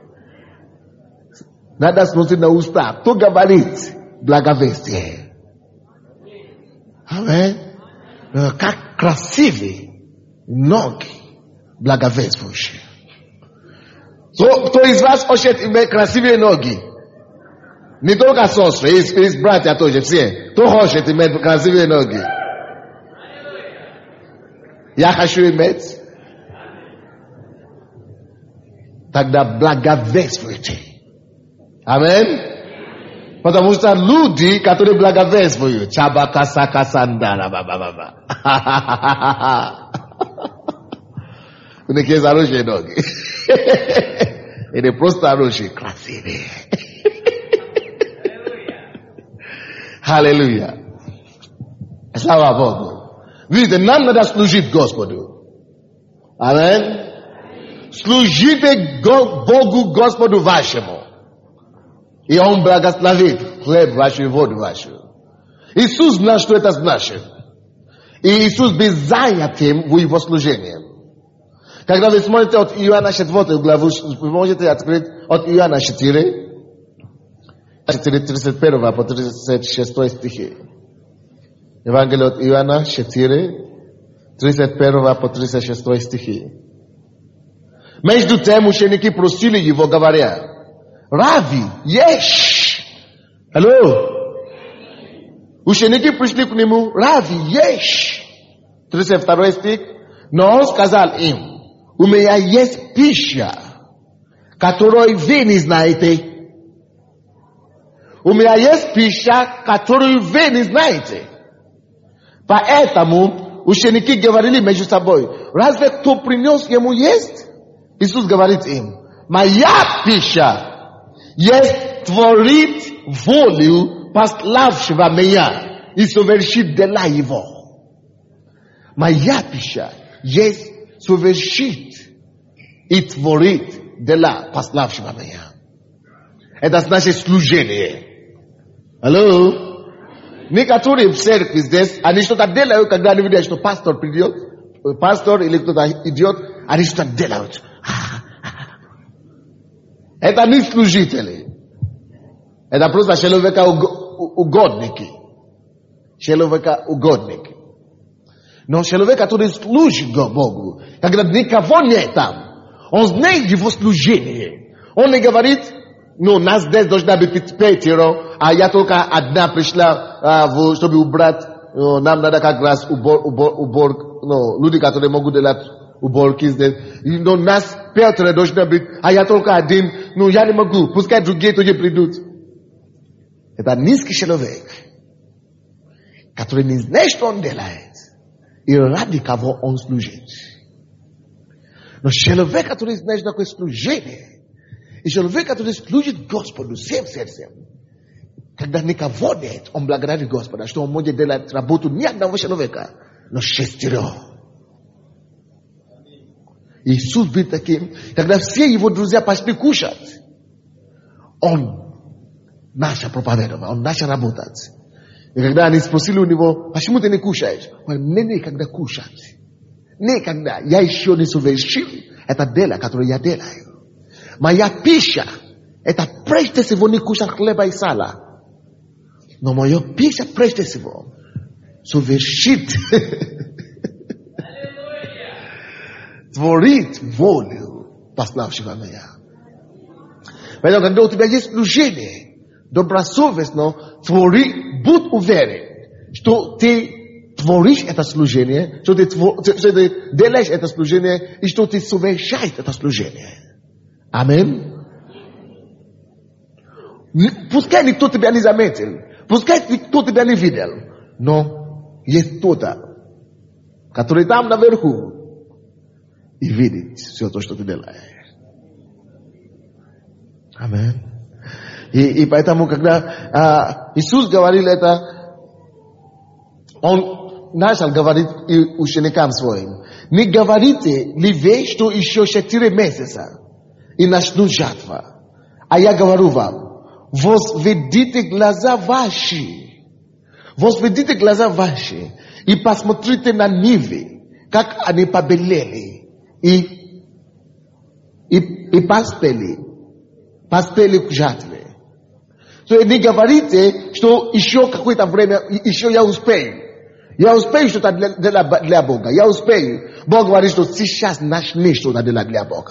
Надо смотреть на уста. Кто говорит благовестие? Аминь. Как красивые ноги благовествующие. Кто из вас хочет иметь красивые ноги? Не только сестры, есть братья тоже, все. Кто хочет иметь красивые ноги? Я хочу иметь. Тогда благовествуйте. Аминь. Потому что люди, которые благовествуют, чабакасакасандара, баба. У них есть хорошие ноги. И просто хорошие, красивые. Аллилуйя. Слава Богу. Видите, нам надо служить Господу. Аминь. Служите Богу, Господу вашему. И Он благословит хлеб ваш и воду вашу. Иисус знал, что это значит. И Иисус был занятым в Его служении. Когда вы смотрите от Иоанна 4 главу, вы можете открыть от Иоанна 4, 31 по 36 стихи. Евангелие от Иоанна 4, 31 по 36 стихи. Между тем ученики просили его, говоря: Рави, ешь! Алло! Ученики пришли к нему: Рави, ешь! 32 стих. Но он сказал им: у меня есть пища, которую вы не знаете. У меня есть пища, которую вы не знаете. Поэтому ученики говорили между собой: разве кто принес ему есть? Иисус говорит им: моя пища есть творить волю пославшего меня и совершить дела его. Моя пища есть совершить и творить дела пославшего меня. Это значит служение. Алло? Некоторые в церкви здесь, они что-то делают, когда они видят, что пастор придет, пастор или кто-то идет, они что-то делают. Это не служители. Это просто человека угодники. Человека угодники. Но человек, который служит Богу, когда никого нет там, он знает его служение. Он не говорит: ну, нас здесь должна быть 5, а я только одна пришла, чтобы убрать, нам надо как раз люди, которые могут делать уборки здесь. Но нас 5 должна быть, а я только один, ну, я не могу, пускай другие тоже придут. Это низкий человек, который не знает, что он делает, и ради кого он служит. Но человек, который знает, что такое служение, и человек, который служит Господу всем сердцем, когда никого нет, он благодарит Господа, что он может делать работу ни одного человека, но 6. Иисус был таким, когда все его друзья пошли кушать. он наша проповедовал, он наша работать. И когда они спросили у него, почему ты не кушаешь? Он говорит, мне некогда кушать. Никогда. Я еще не совершил это дело, которое я делаю. Моя пища, это прежде всего не кушать хлеба и сала. Но моя пища прежде всего совершить, творить волю пославшего меня. Поэтому, когда у тебя есть служение, добросовестно твори, будь уверен, что ты творишь это служение, что ты делаешь это служение, и что ты совершаешь это служение. Аминь. Пускай никто тебя не заметил, пускай никто тебя не видел, но есть кто-то, который там наверху и видит все то, что ты делаешь. Аминь. И поэтому, когда Иисус говорил это, Он начал говорить и ученикам своим. Не говорите ли вы, что еще 4 месяца и начнут жатва? А я говорю вам, возведите глаза ваши и посмотрите на нивы, как они побелели и поспели к жатве. То не говорите, что еще какое-то время, еще я успею. Я успею что-то для Бога. Я успею. Бог говорит, что сейчас начни что-то делать для Бога.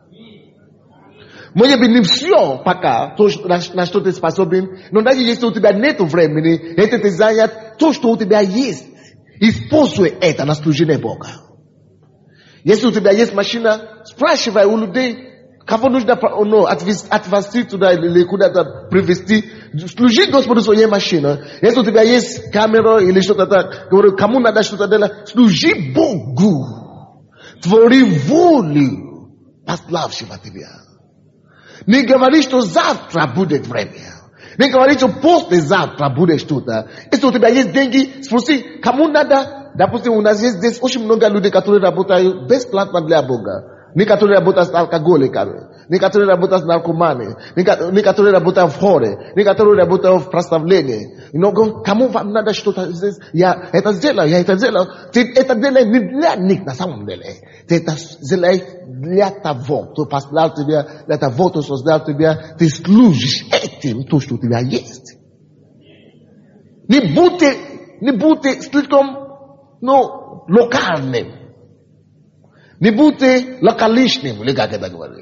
Может быть, не все пока, то, на что ты способен, но даже если у тебя нет времени, это ты занят, то, что у тебя есть, используй это на служение Бога. Если у тебя есть машина, спрашивай у людей, кого нужно отвезти туда или куда-то привезти, служи Господу своей машиной. Если у тебя есть камера или что-то так, говорю, кому надо что-то делать, служи Богу. Твори волю пославшего тебя. Не говори, что завтра будет время. Не говори, что послезавтра будет что-то. Если у тебя есть деньги, спроси, кому надо. Допустим, у нас есть здесь очень много людей, которые работают бесплатно для Бога. Некоторые работают с алкоголиками, некоторые работают с наркоманами, некоторые работают в хоре, некоторые работают в прославлении. Но кому вам надо что-то здесь? Я это сделал. Ты это делаешь не для них на самом деле. Ты это делаешь для того, кто послал тебя, для того, кто создал тебя. Ты служишь этим, то, что у тебя есть. Не будьте слишком, локальным. Не будьте локалистным, или как это говорит.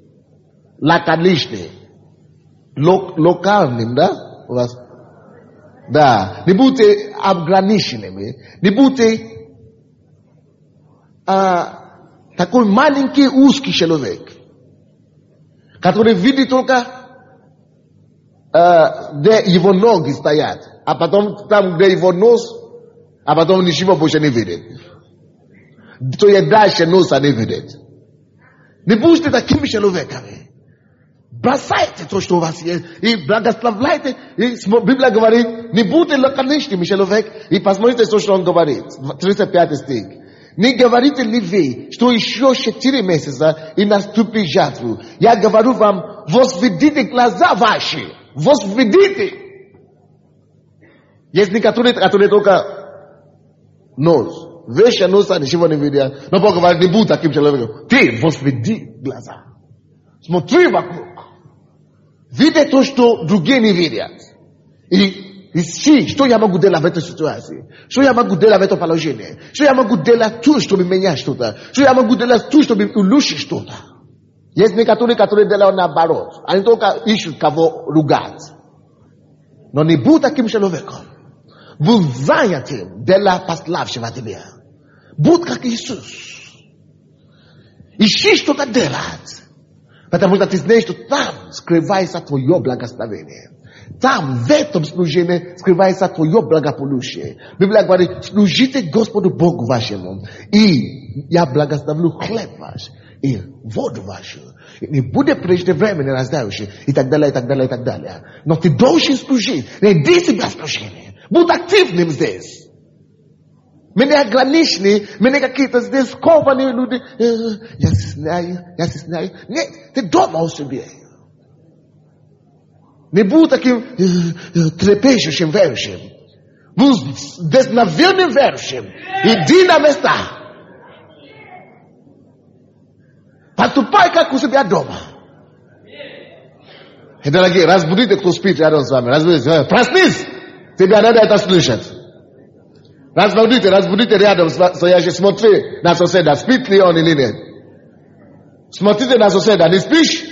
Локальным, да? У вас? Да. Не будьте ограниченными. Не будьте такой маленький узкий человек, который видит только где его ноги стоят, а потом там, где его нос, а потом ничего больше не видит. То есть дальше носа не видит. Не будьте такими человеками. Бросайте то, что у вас есть, и благословляйте. И Библия говорит, не будьте лаконичными человек, и посмотрите, что он говорит. 35 стих. Не говорите ли вы, что еще 4 месяца и наступит жатву? Я говорю вам, возведите глаза ваши. Возведите. Есть некоторые, которые только нос. Вещи носа ничего не видят. Но Бог говорит, не будь таким человеком. Ты возведи глаза. Смотри вокруг. Види то, что другие не видят. И ищи, что я могу делать в этой ситуации. Что я могу делать в этом положении. Что я могу делать то, чтобы менять что-то. Что я могу делать то, чтобы улучшить что-то. Есть некоторые, которые делают наоборот. Они только ищут кого ругать. Но не будь таким человеком. Будь занятым делом пославшего тебя. Будь как Иисус. Ищи что-то делать. Потому что ты знаешь, что там скрывается твое благословение. Там, в этом служении, скрывается твое благополучие. Библия говорит, служите Господу Богу вашему. И я благословлю хлеб ваш и воду вашу. Не будет преждевременно раздающий. И так далее, и так далее, и так далее. Но ты должен служить. Найди себя служение. Будь активным здесь. Мы не ограничены, мы не какие-то здесь скованные люди. Я стесняю. Нет, ты дома у себя. Не był takim trepещущим верующим. Był вдъхновенным верующим. Иди на места. Поступай, как у себя дома. И, дорогие, разбудите, кто спит рядом с вами. Разбудите. Проснись! Тебя надо это слышать. Разбудите рядом, стоящий, смотри на соседа, спит ли он или нет. Смотрите на соседа, не спишь?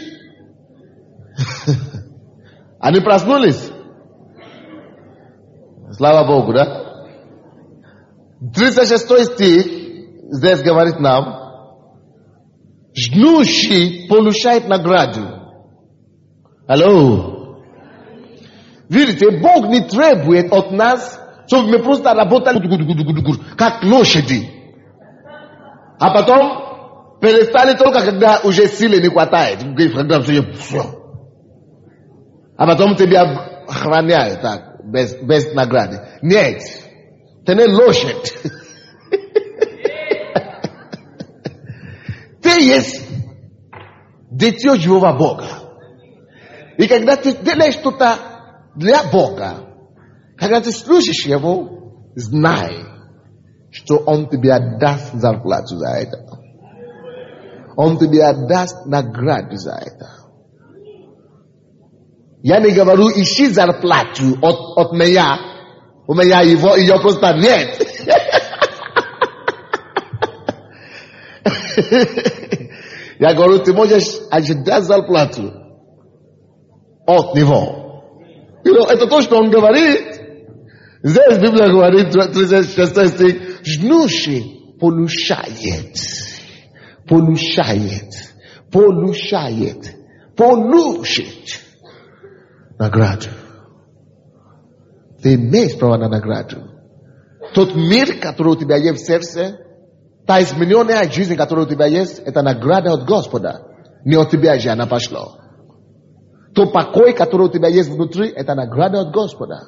Они проснулись. Слава Богу, да? 36 стих здесь говорит нам: ждущий получает награду. Алло. Видите, Бог не требует от нас, чтобы мы просто работали как лошади. А потом перестали только, когда уже силы не хватает. Когда все. А потом тебя охраняют так, без награды. Нет. Ты не лошадь. Ты есть дитё живого Бога. И когда ты делаешь что-то для Бога, когда ты слушаешь Его, знай, что Он тебе отдаст зарплату за это. Он тебе отдаст награду за это. Я не говорю, ищи зарплату от меня. У меня ее просто нет. Я говорю, ты можешь ожидать зарплату от него. Это то, что он говорит. Здесь Библия говорит, 36 стих, ждущий получает награду. Ты имеешь право на награду. Тот мир, который у тебя есть в сердце, та измененная жизнь, которая у тебя есть, это награда от Господа. Не от тебя же она пошла. Тот покой, который у тебя есть внутри, это награда от Господа.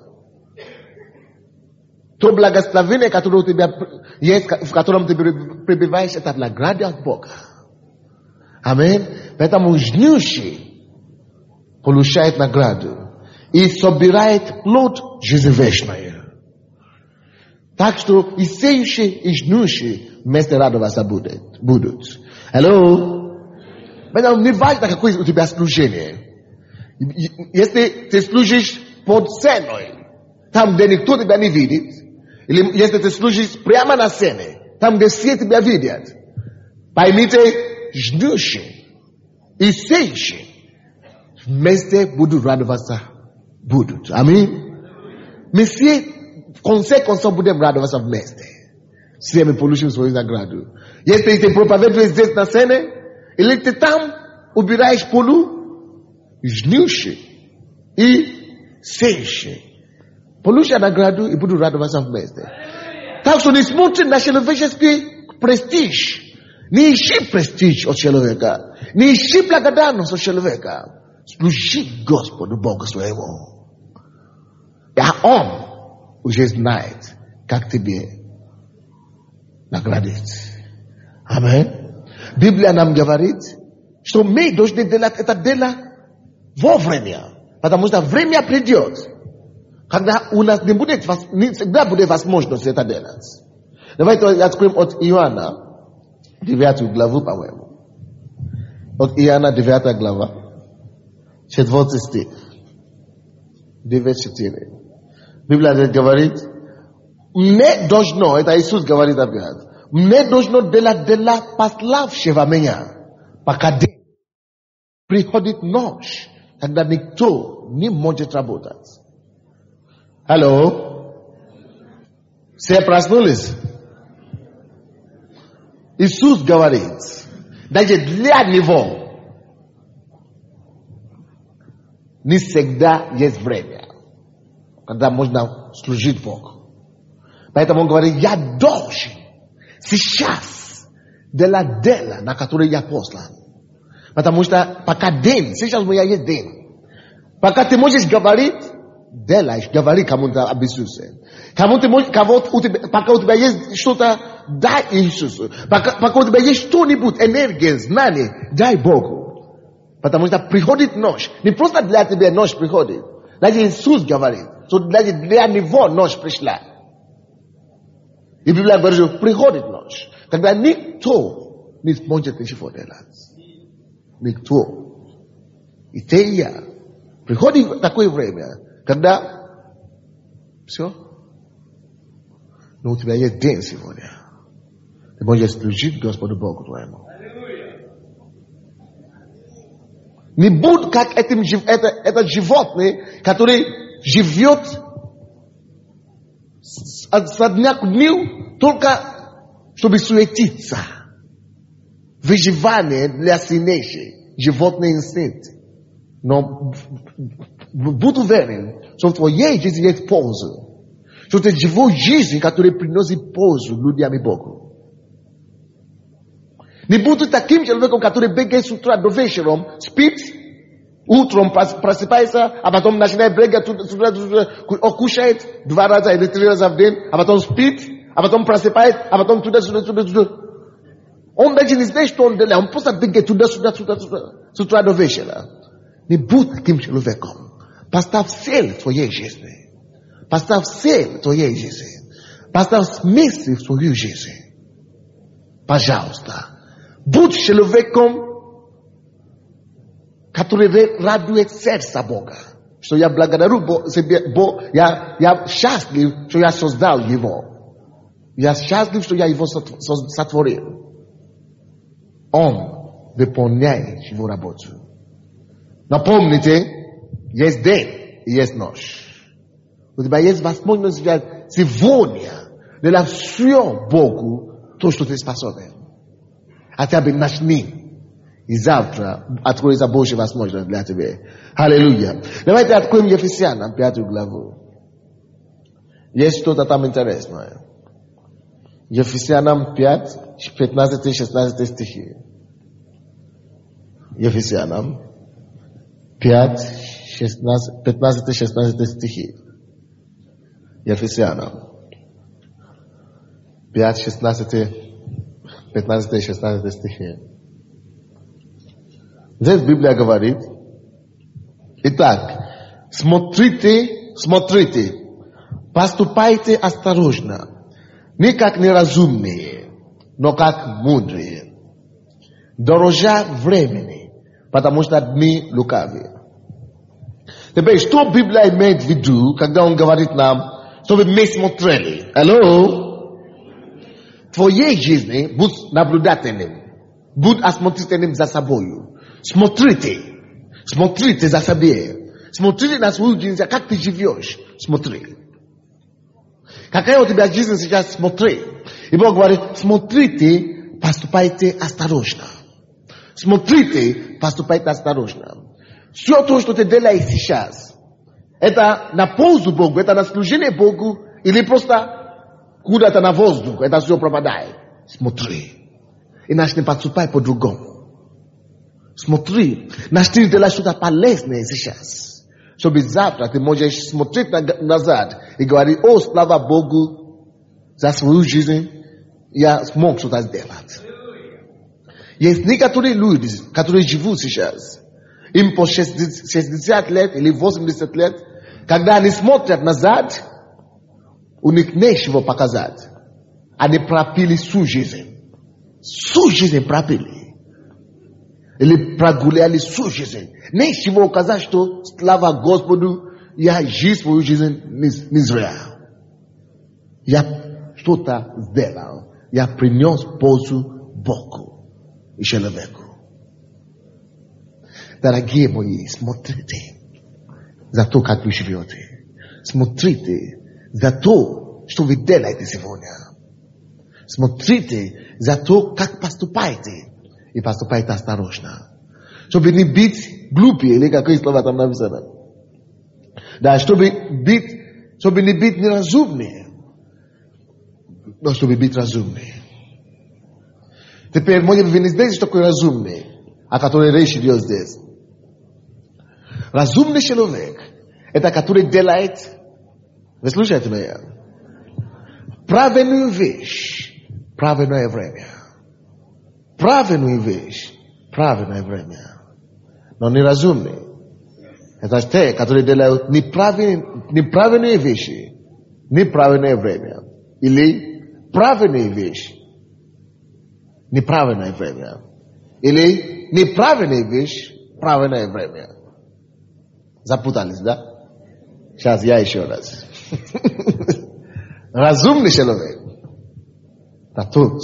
То благословение, которое у тебя есть, в котором ты пребываешь, это награда от Бога. Аминь. Поэтому ждущий получает награду и собирает плод жизни вечной. Так что и сеющий, и жнущий вместе радоваться будут. Алло? Поэтому не важно, какое у тебя служение. Если ты служишь под сценой, там, где никто тебя не видит, или если ты служишь прямо на сцене, там, где все тебя видят, поймите, ждущий и сеющий вместе будут радоваться будут. Аминь. Мы все в конце концов будем радоваться вместе. Все мы получим свою награду. Если ты проповедуешь здесь на сцене, или ты там убираешь полу, жнющий и сеющий получат награду и будут радоваться вместе. Так что не смотри на человеческий престиж. Не ищи престиж от человека. Не ищи благодарность от человека. Служи Господу Богу своему. А Он уже знает, как тебе наградить. Аминь. Библия нам говорит, что мы должны делать это дело вовремя. Потому что время придет, когда у нас не всегда будет возможность это делать. Давайте откроем от Иоанна 9 главу, по-моему. От Иоанна 9 глава, 4 стих. 9:4. Библия говорит, мне должно, это Иисус говорит опять, мне должно делать дела пославшего меня, пока день приходит ночь, когда никто не может работать. Алло? Все проснулись? Иисус говорит, даже для Него не всегда есть время, когда можно служить Богу. Поэтому Он говорит, я должен сейчас делать дело, на которое я послан. Потому что пока день, сейчас у меня есть день. Пока ты можешь говорить, делай, говори кому-то об Иисусе. Пока у тебя есть что-то, дай Иисусу. Пока у тебя есть что-нибудь, энергия, знание, дай Богу. Потому что приходит ночь. Не просто для тебя ночь приходит. Даже Иисус говорит, что даже для него ночь пришла. И Библия говорит, что приходит ночь. Тогда никто не сможет ничего делать. Никто. И ты и я. Приходит такое время, когда все. Но у тебя есть день сегодня. Ты можешь служить Господу Богу твоему. Не будь как этот животное, который живет со дня к дню, только чтобы суетиться. Выживание для сильнейших. Животный инстинкт. Но будь уверен, что в твоей жизни есть польза. Что ты живешь жизнь, которая приносит пользу людям и Богу. Не будь таким человеком, который бегает с утра до вечера, спит, утром просыпается, а потом начинает бегать кушает 2 раза или 3 раза в день, а потом спит, а потом просыпает, а потом туда. Он даже не знает, что он делает, он просто бегает туда-сюда, с утра до вечера. Не будь таким человеком. Поставь цель в твоей жизни. Поставь цель в твоей жизни. Поставь смысл в твою жизнь. Пожалуйста. Будь человеком, который радует сердце Бога. Что я благодарю Бога, я счастлив, что я создал его. Я счастлив, что я его сотворил. Он выполняет его работу. Напомните, есть день и есть ночь. У тебя есть возможность сегодня делать все Богу, то, что ты способен. Хотя бы начни. И завтра откроется Божья возможность для тебя. Аллилуйя. Давайте откроем Ефесянам 5 главу. Есть что-то там интересное. Ефесянам 5, 15-16 стихи. Ефесянам 5, 15-16 стихи. Ефесянам 5, 15-16 стихи. Здесь Библия говорит, итак, смотрите, поступайте осторожно, не как неразумные, но как мудрые, дорожа времени, потому что дни лукавые. Теперь, что Библия имеет в виду, когда он говорит нам, чтобы мы смотрели? Алло? В твоей жизни будь наблюдательным, будь осмотрительным за собой. Смотрите за собой. Смотрите на свою жизнь, как ты живешь. Смотри. Какая у тебя жизнь сейчас, смотри. И Бог говорит, смотрите, поступайте осторожно. Смотрите, поступайте осторожно. Все то, что ты делаешь сейчас, это на пользу Богу, это на служение Богу, или просто куда-то на воздух, это все пропадает. Смотри. И начни поступать по-другому. Смотри. Начни делать что-то полезное сейчас. Чтобы завтра ты можешь смотреть назад и говорить, о, слава Богу за свою жизнь, я смог что-то сделать. Есть некоторые люди, которые живут сейчас, им по 60 лет или 80 лет, когда они смотрят назад, у них нечего показать. Они пропили всю жизнь. Всю жизнь пропили. Или прогуляли всю жизнь. Нечего указать, что слава Господу, я жизнь свою жизнь не зря. Я что-то сделал. Я принес пользу Богу и человеку. Дорогие мои, смотрите за то, как вы живете. Смотрите за то, что вы делаете сегодня. Смотрите за то, как поступаете. И поступайте осторожно. Чтобы не быть глупее, или какое слово там написано. Да, чтобы не быть неразумнее. Но чтобы быть разумнее. Теперь, может быть, вы не знаете, что такое разумный, о котором речь идет здесь. Разумный человек, это который делает, вы слушаете меня, правильную вещь, правильное время. Правильную вещь, правильное время. Но неразумные. Это те, которые делают неправильные вещи, неправильное время. Или правильные вещи, неправильное время. Или неправильная вещь, правильное время. Запутались, да? Сейчас я еще раз. Разумный человек. Это тот,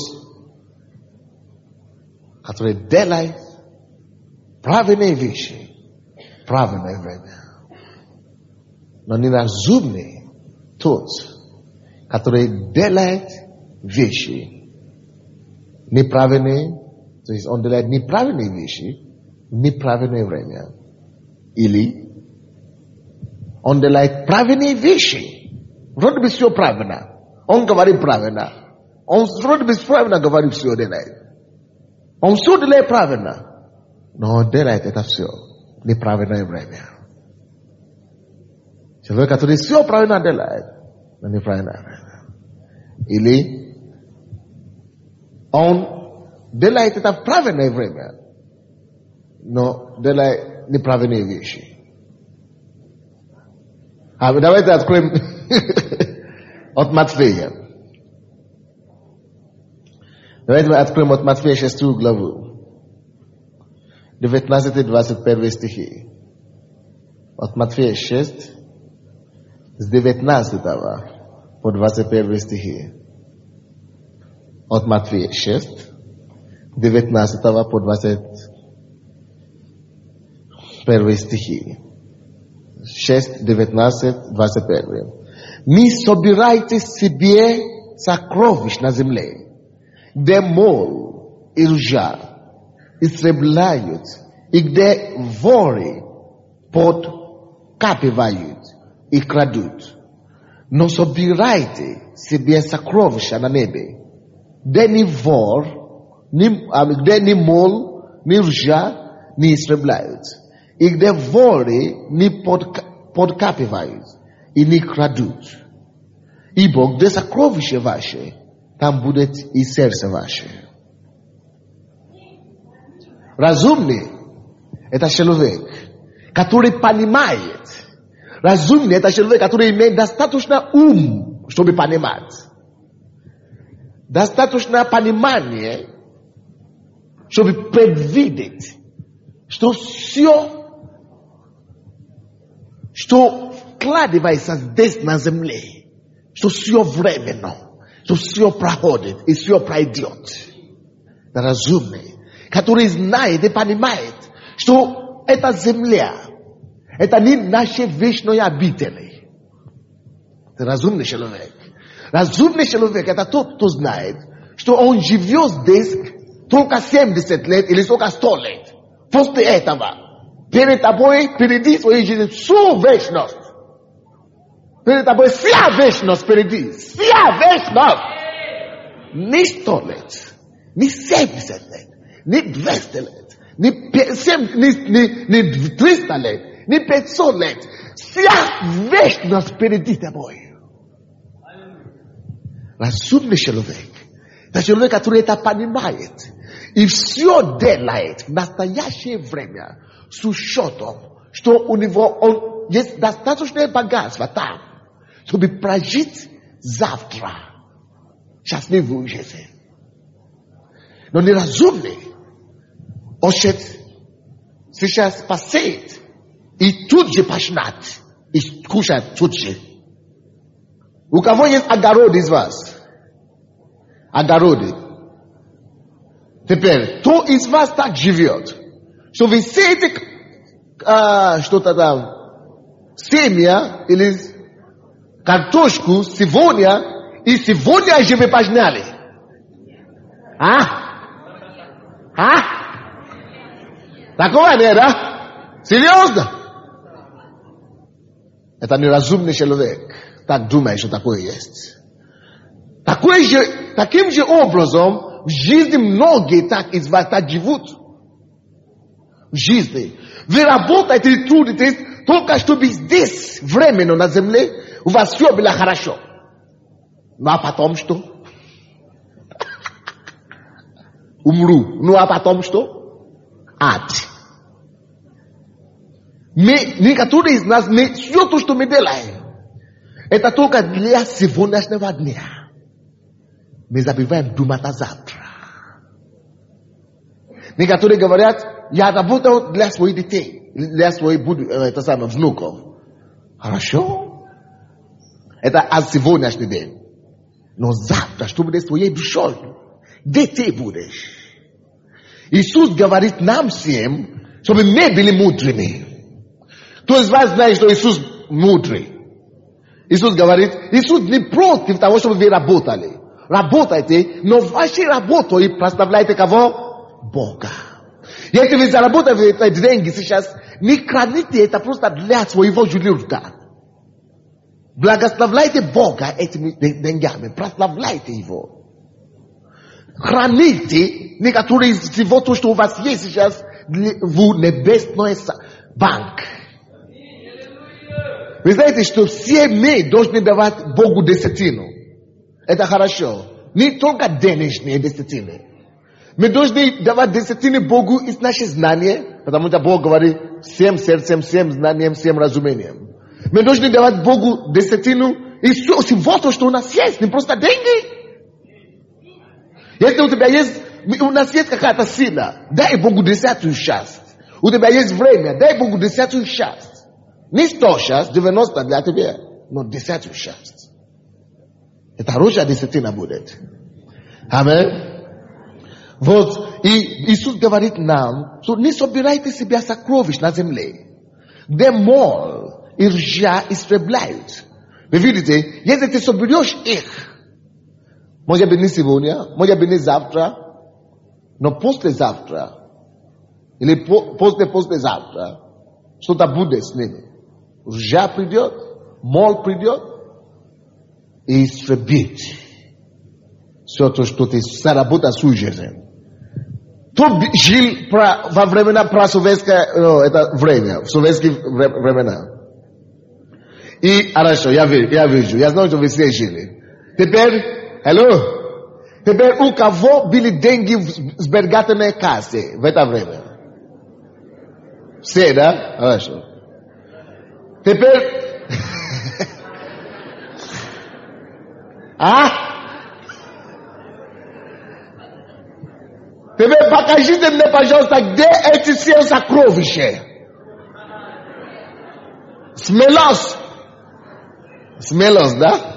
который делает правильные вещи, правильное время. Но неразумный тот, который делает вещи неправильные, то есть он делает неправильные вещи в неправильное время. Или он делает правильные вещи. Вроде бы все правильно. Он говорит правильно. Он вроде бы правильно говорит все делает. Он все делает правильно. Но он делает это все в неправильное время. Человек, который все правильно делает, но неправильное время. Или он делает это в правильное время, но делает неправильные вещи. Давайте откроем от Матфея. Давайте мы откроем от Матфея 6 главу. 19-21 стихи. От Матфея 6 с 19 по 21 стихи. От Матфея 6 19 по 21 стихи. 6, 19, 21. Не собирайте себе сокровищ на земле, где мол и ржа истребляют, и где воры подкапывают и крадут. Но собирайте себе сокровища на небе, где ни вор, где ни мол, ни ржа не истребляют, и где воры не подкапывают и не крадут. Ибо где сокровище ваше, там будет и сердце ваше. Разумный – это человек, который понимает. Разумный – это человек, который имеет достаточно ум, чтобы понимать. Достаточно понимание, чтобы предвидеть, что все, что вкладывается здесь на земле, что все временно, что все проходит и все пройдет. Это разумный, который знает и понимает, что эта земля, это не наши вечные обители. Это разумный человек. Разумный человек – это тот, кто знает, что он живет здесь только 70 лет или только 100 лет. После этого, перед тобой, впереди своей жизни, всю вечность. Перед тобой вся вечность впереди. Вся вечность. Не 100 лет, не 70 лет, не 200 лет, не 300 лет, не 500 лет. Вся вечность впереди тобой. Разумный человек. Это человек, который это понимает. И все делает в настоящее время с учетом, что у него есть достаточное богатство там, чтобы прожить завтра счастливую жизнь. Но неразумный хочет сейчас посеять и тут же пожнать и кушать тут же. У кого есть огороды из вас? Огороды. Теперь, кто из вас так живет, что вы сеете что-то там, семя или картошку сегодня, и сегодня же вы пожнали? Такого нет, да? Серьезно? Это неразумный человек. Так думает, что такое есть. Таким же образом в жизни многие так из вас так живут. В жизни. Вы работаете и трудитесь только чтобы здесь, временно на земле, у вас все было хорошо. Ну а потом что? Умру. Ну а потом что? Ад. некоторые из нас, все то, что мы делаем, это только для сегодняшнего дня. Мы забываем думать о завтра. Некоторые говорят, я работал для своих детей, для своих внуков. Хорошо. Это о сегодняшний день. Но завтра, что будет своей душой, где ты будешь? Иисус говорит нам всем, чтобы мы были мудрыми. Кто из вас знает, что Иисус мудрый? Иисус говорит, Иисус не против того, чтобы вы работали. Работайте, но вашей работой прославляйте кого? Бога. Если вы заработаете деньги сейчас, не крадите это просто для своего желудка. Благословляйте Бога этими деньгами, прославляйте Его. Храните некоторые из всего то, что у вас есть сейчас, в небесной банк. Вы знаете, что все мы должны давать Богу десятину. Это хорошо. Не только денежные десятины. Мы должны давать десятины Богу из наших знаний, потому что Бог говорит всем сердцем, всем знанием, всем разумением. Мы должны давать Богу десятину из всего то, что у нас есть, не просто деньги. Если у тебя есть, у нас есть какая-то сила, дай Богу 10-ю часть. У тебя есть время, дай Богу 10-ю часть. Не 100 часть, 90 для тебя, но 10-ю часть. Это хорошая десятина будет. Аминь. Вот, и Иисус говорит нам, что не собирайте себе сокровищ на земле, где мол и ржа истребляют. Вы видите, если ты соберешь их, может быть не сегодня, может быть не завтра, но послезавтра, или послезавтра, что-то будет с ними. Ржа придет, мол придет и истребит все то, что ты заработал свою жизнь. Кто жил во времена просоветское, это время, в советские времена. И хорошо, я вижу, я знаю, что вы все жили. Теперь, теперь у кого были деньги в сберегательной кассе в это время? Все, да? Хорошо. Теперь, Теперь покажите мне, пожалуйста, где эти все сокровища. Смелость, да?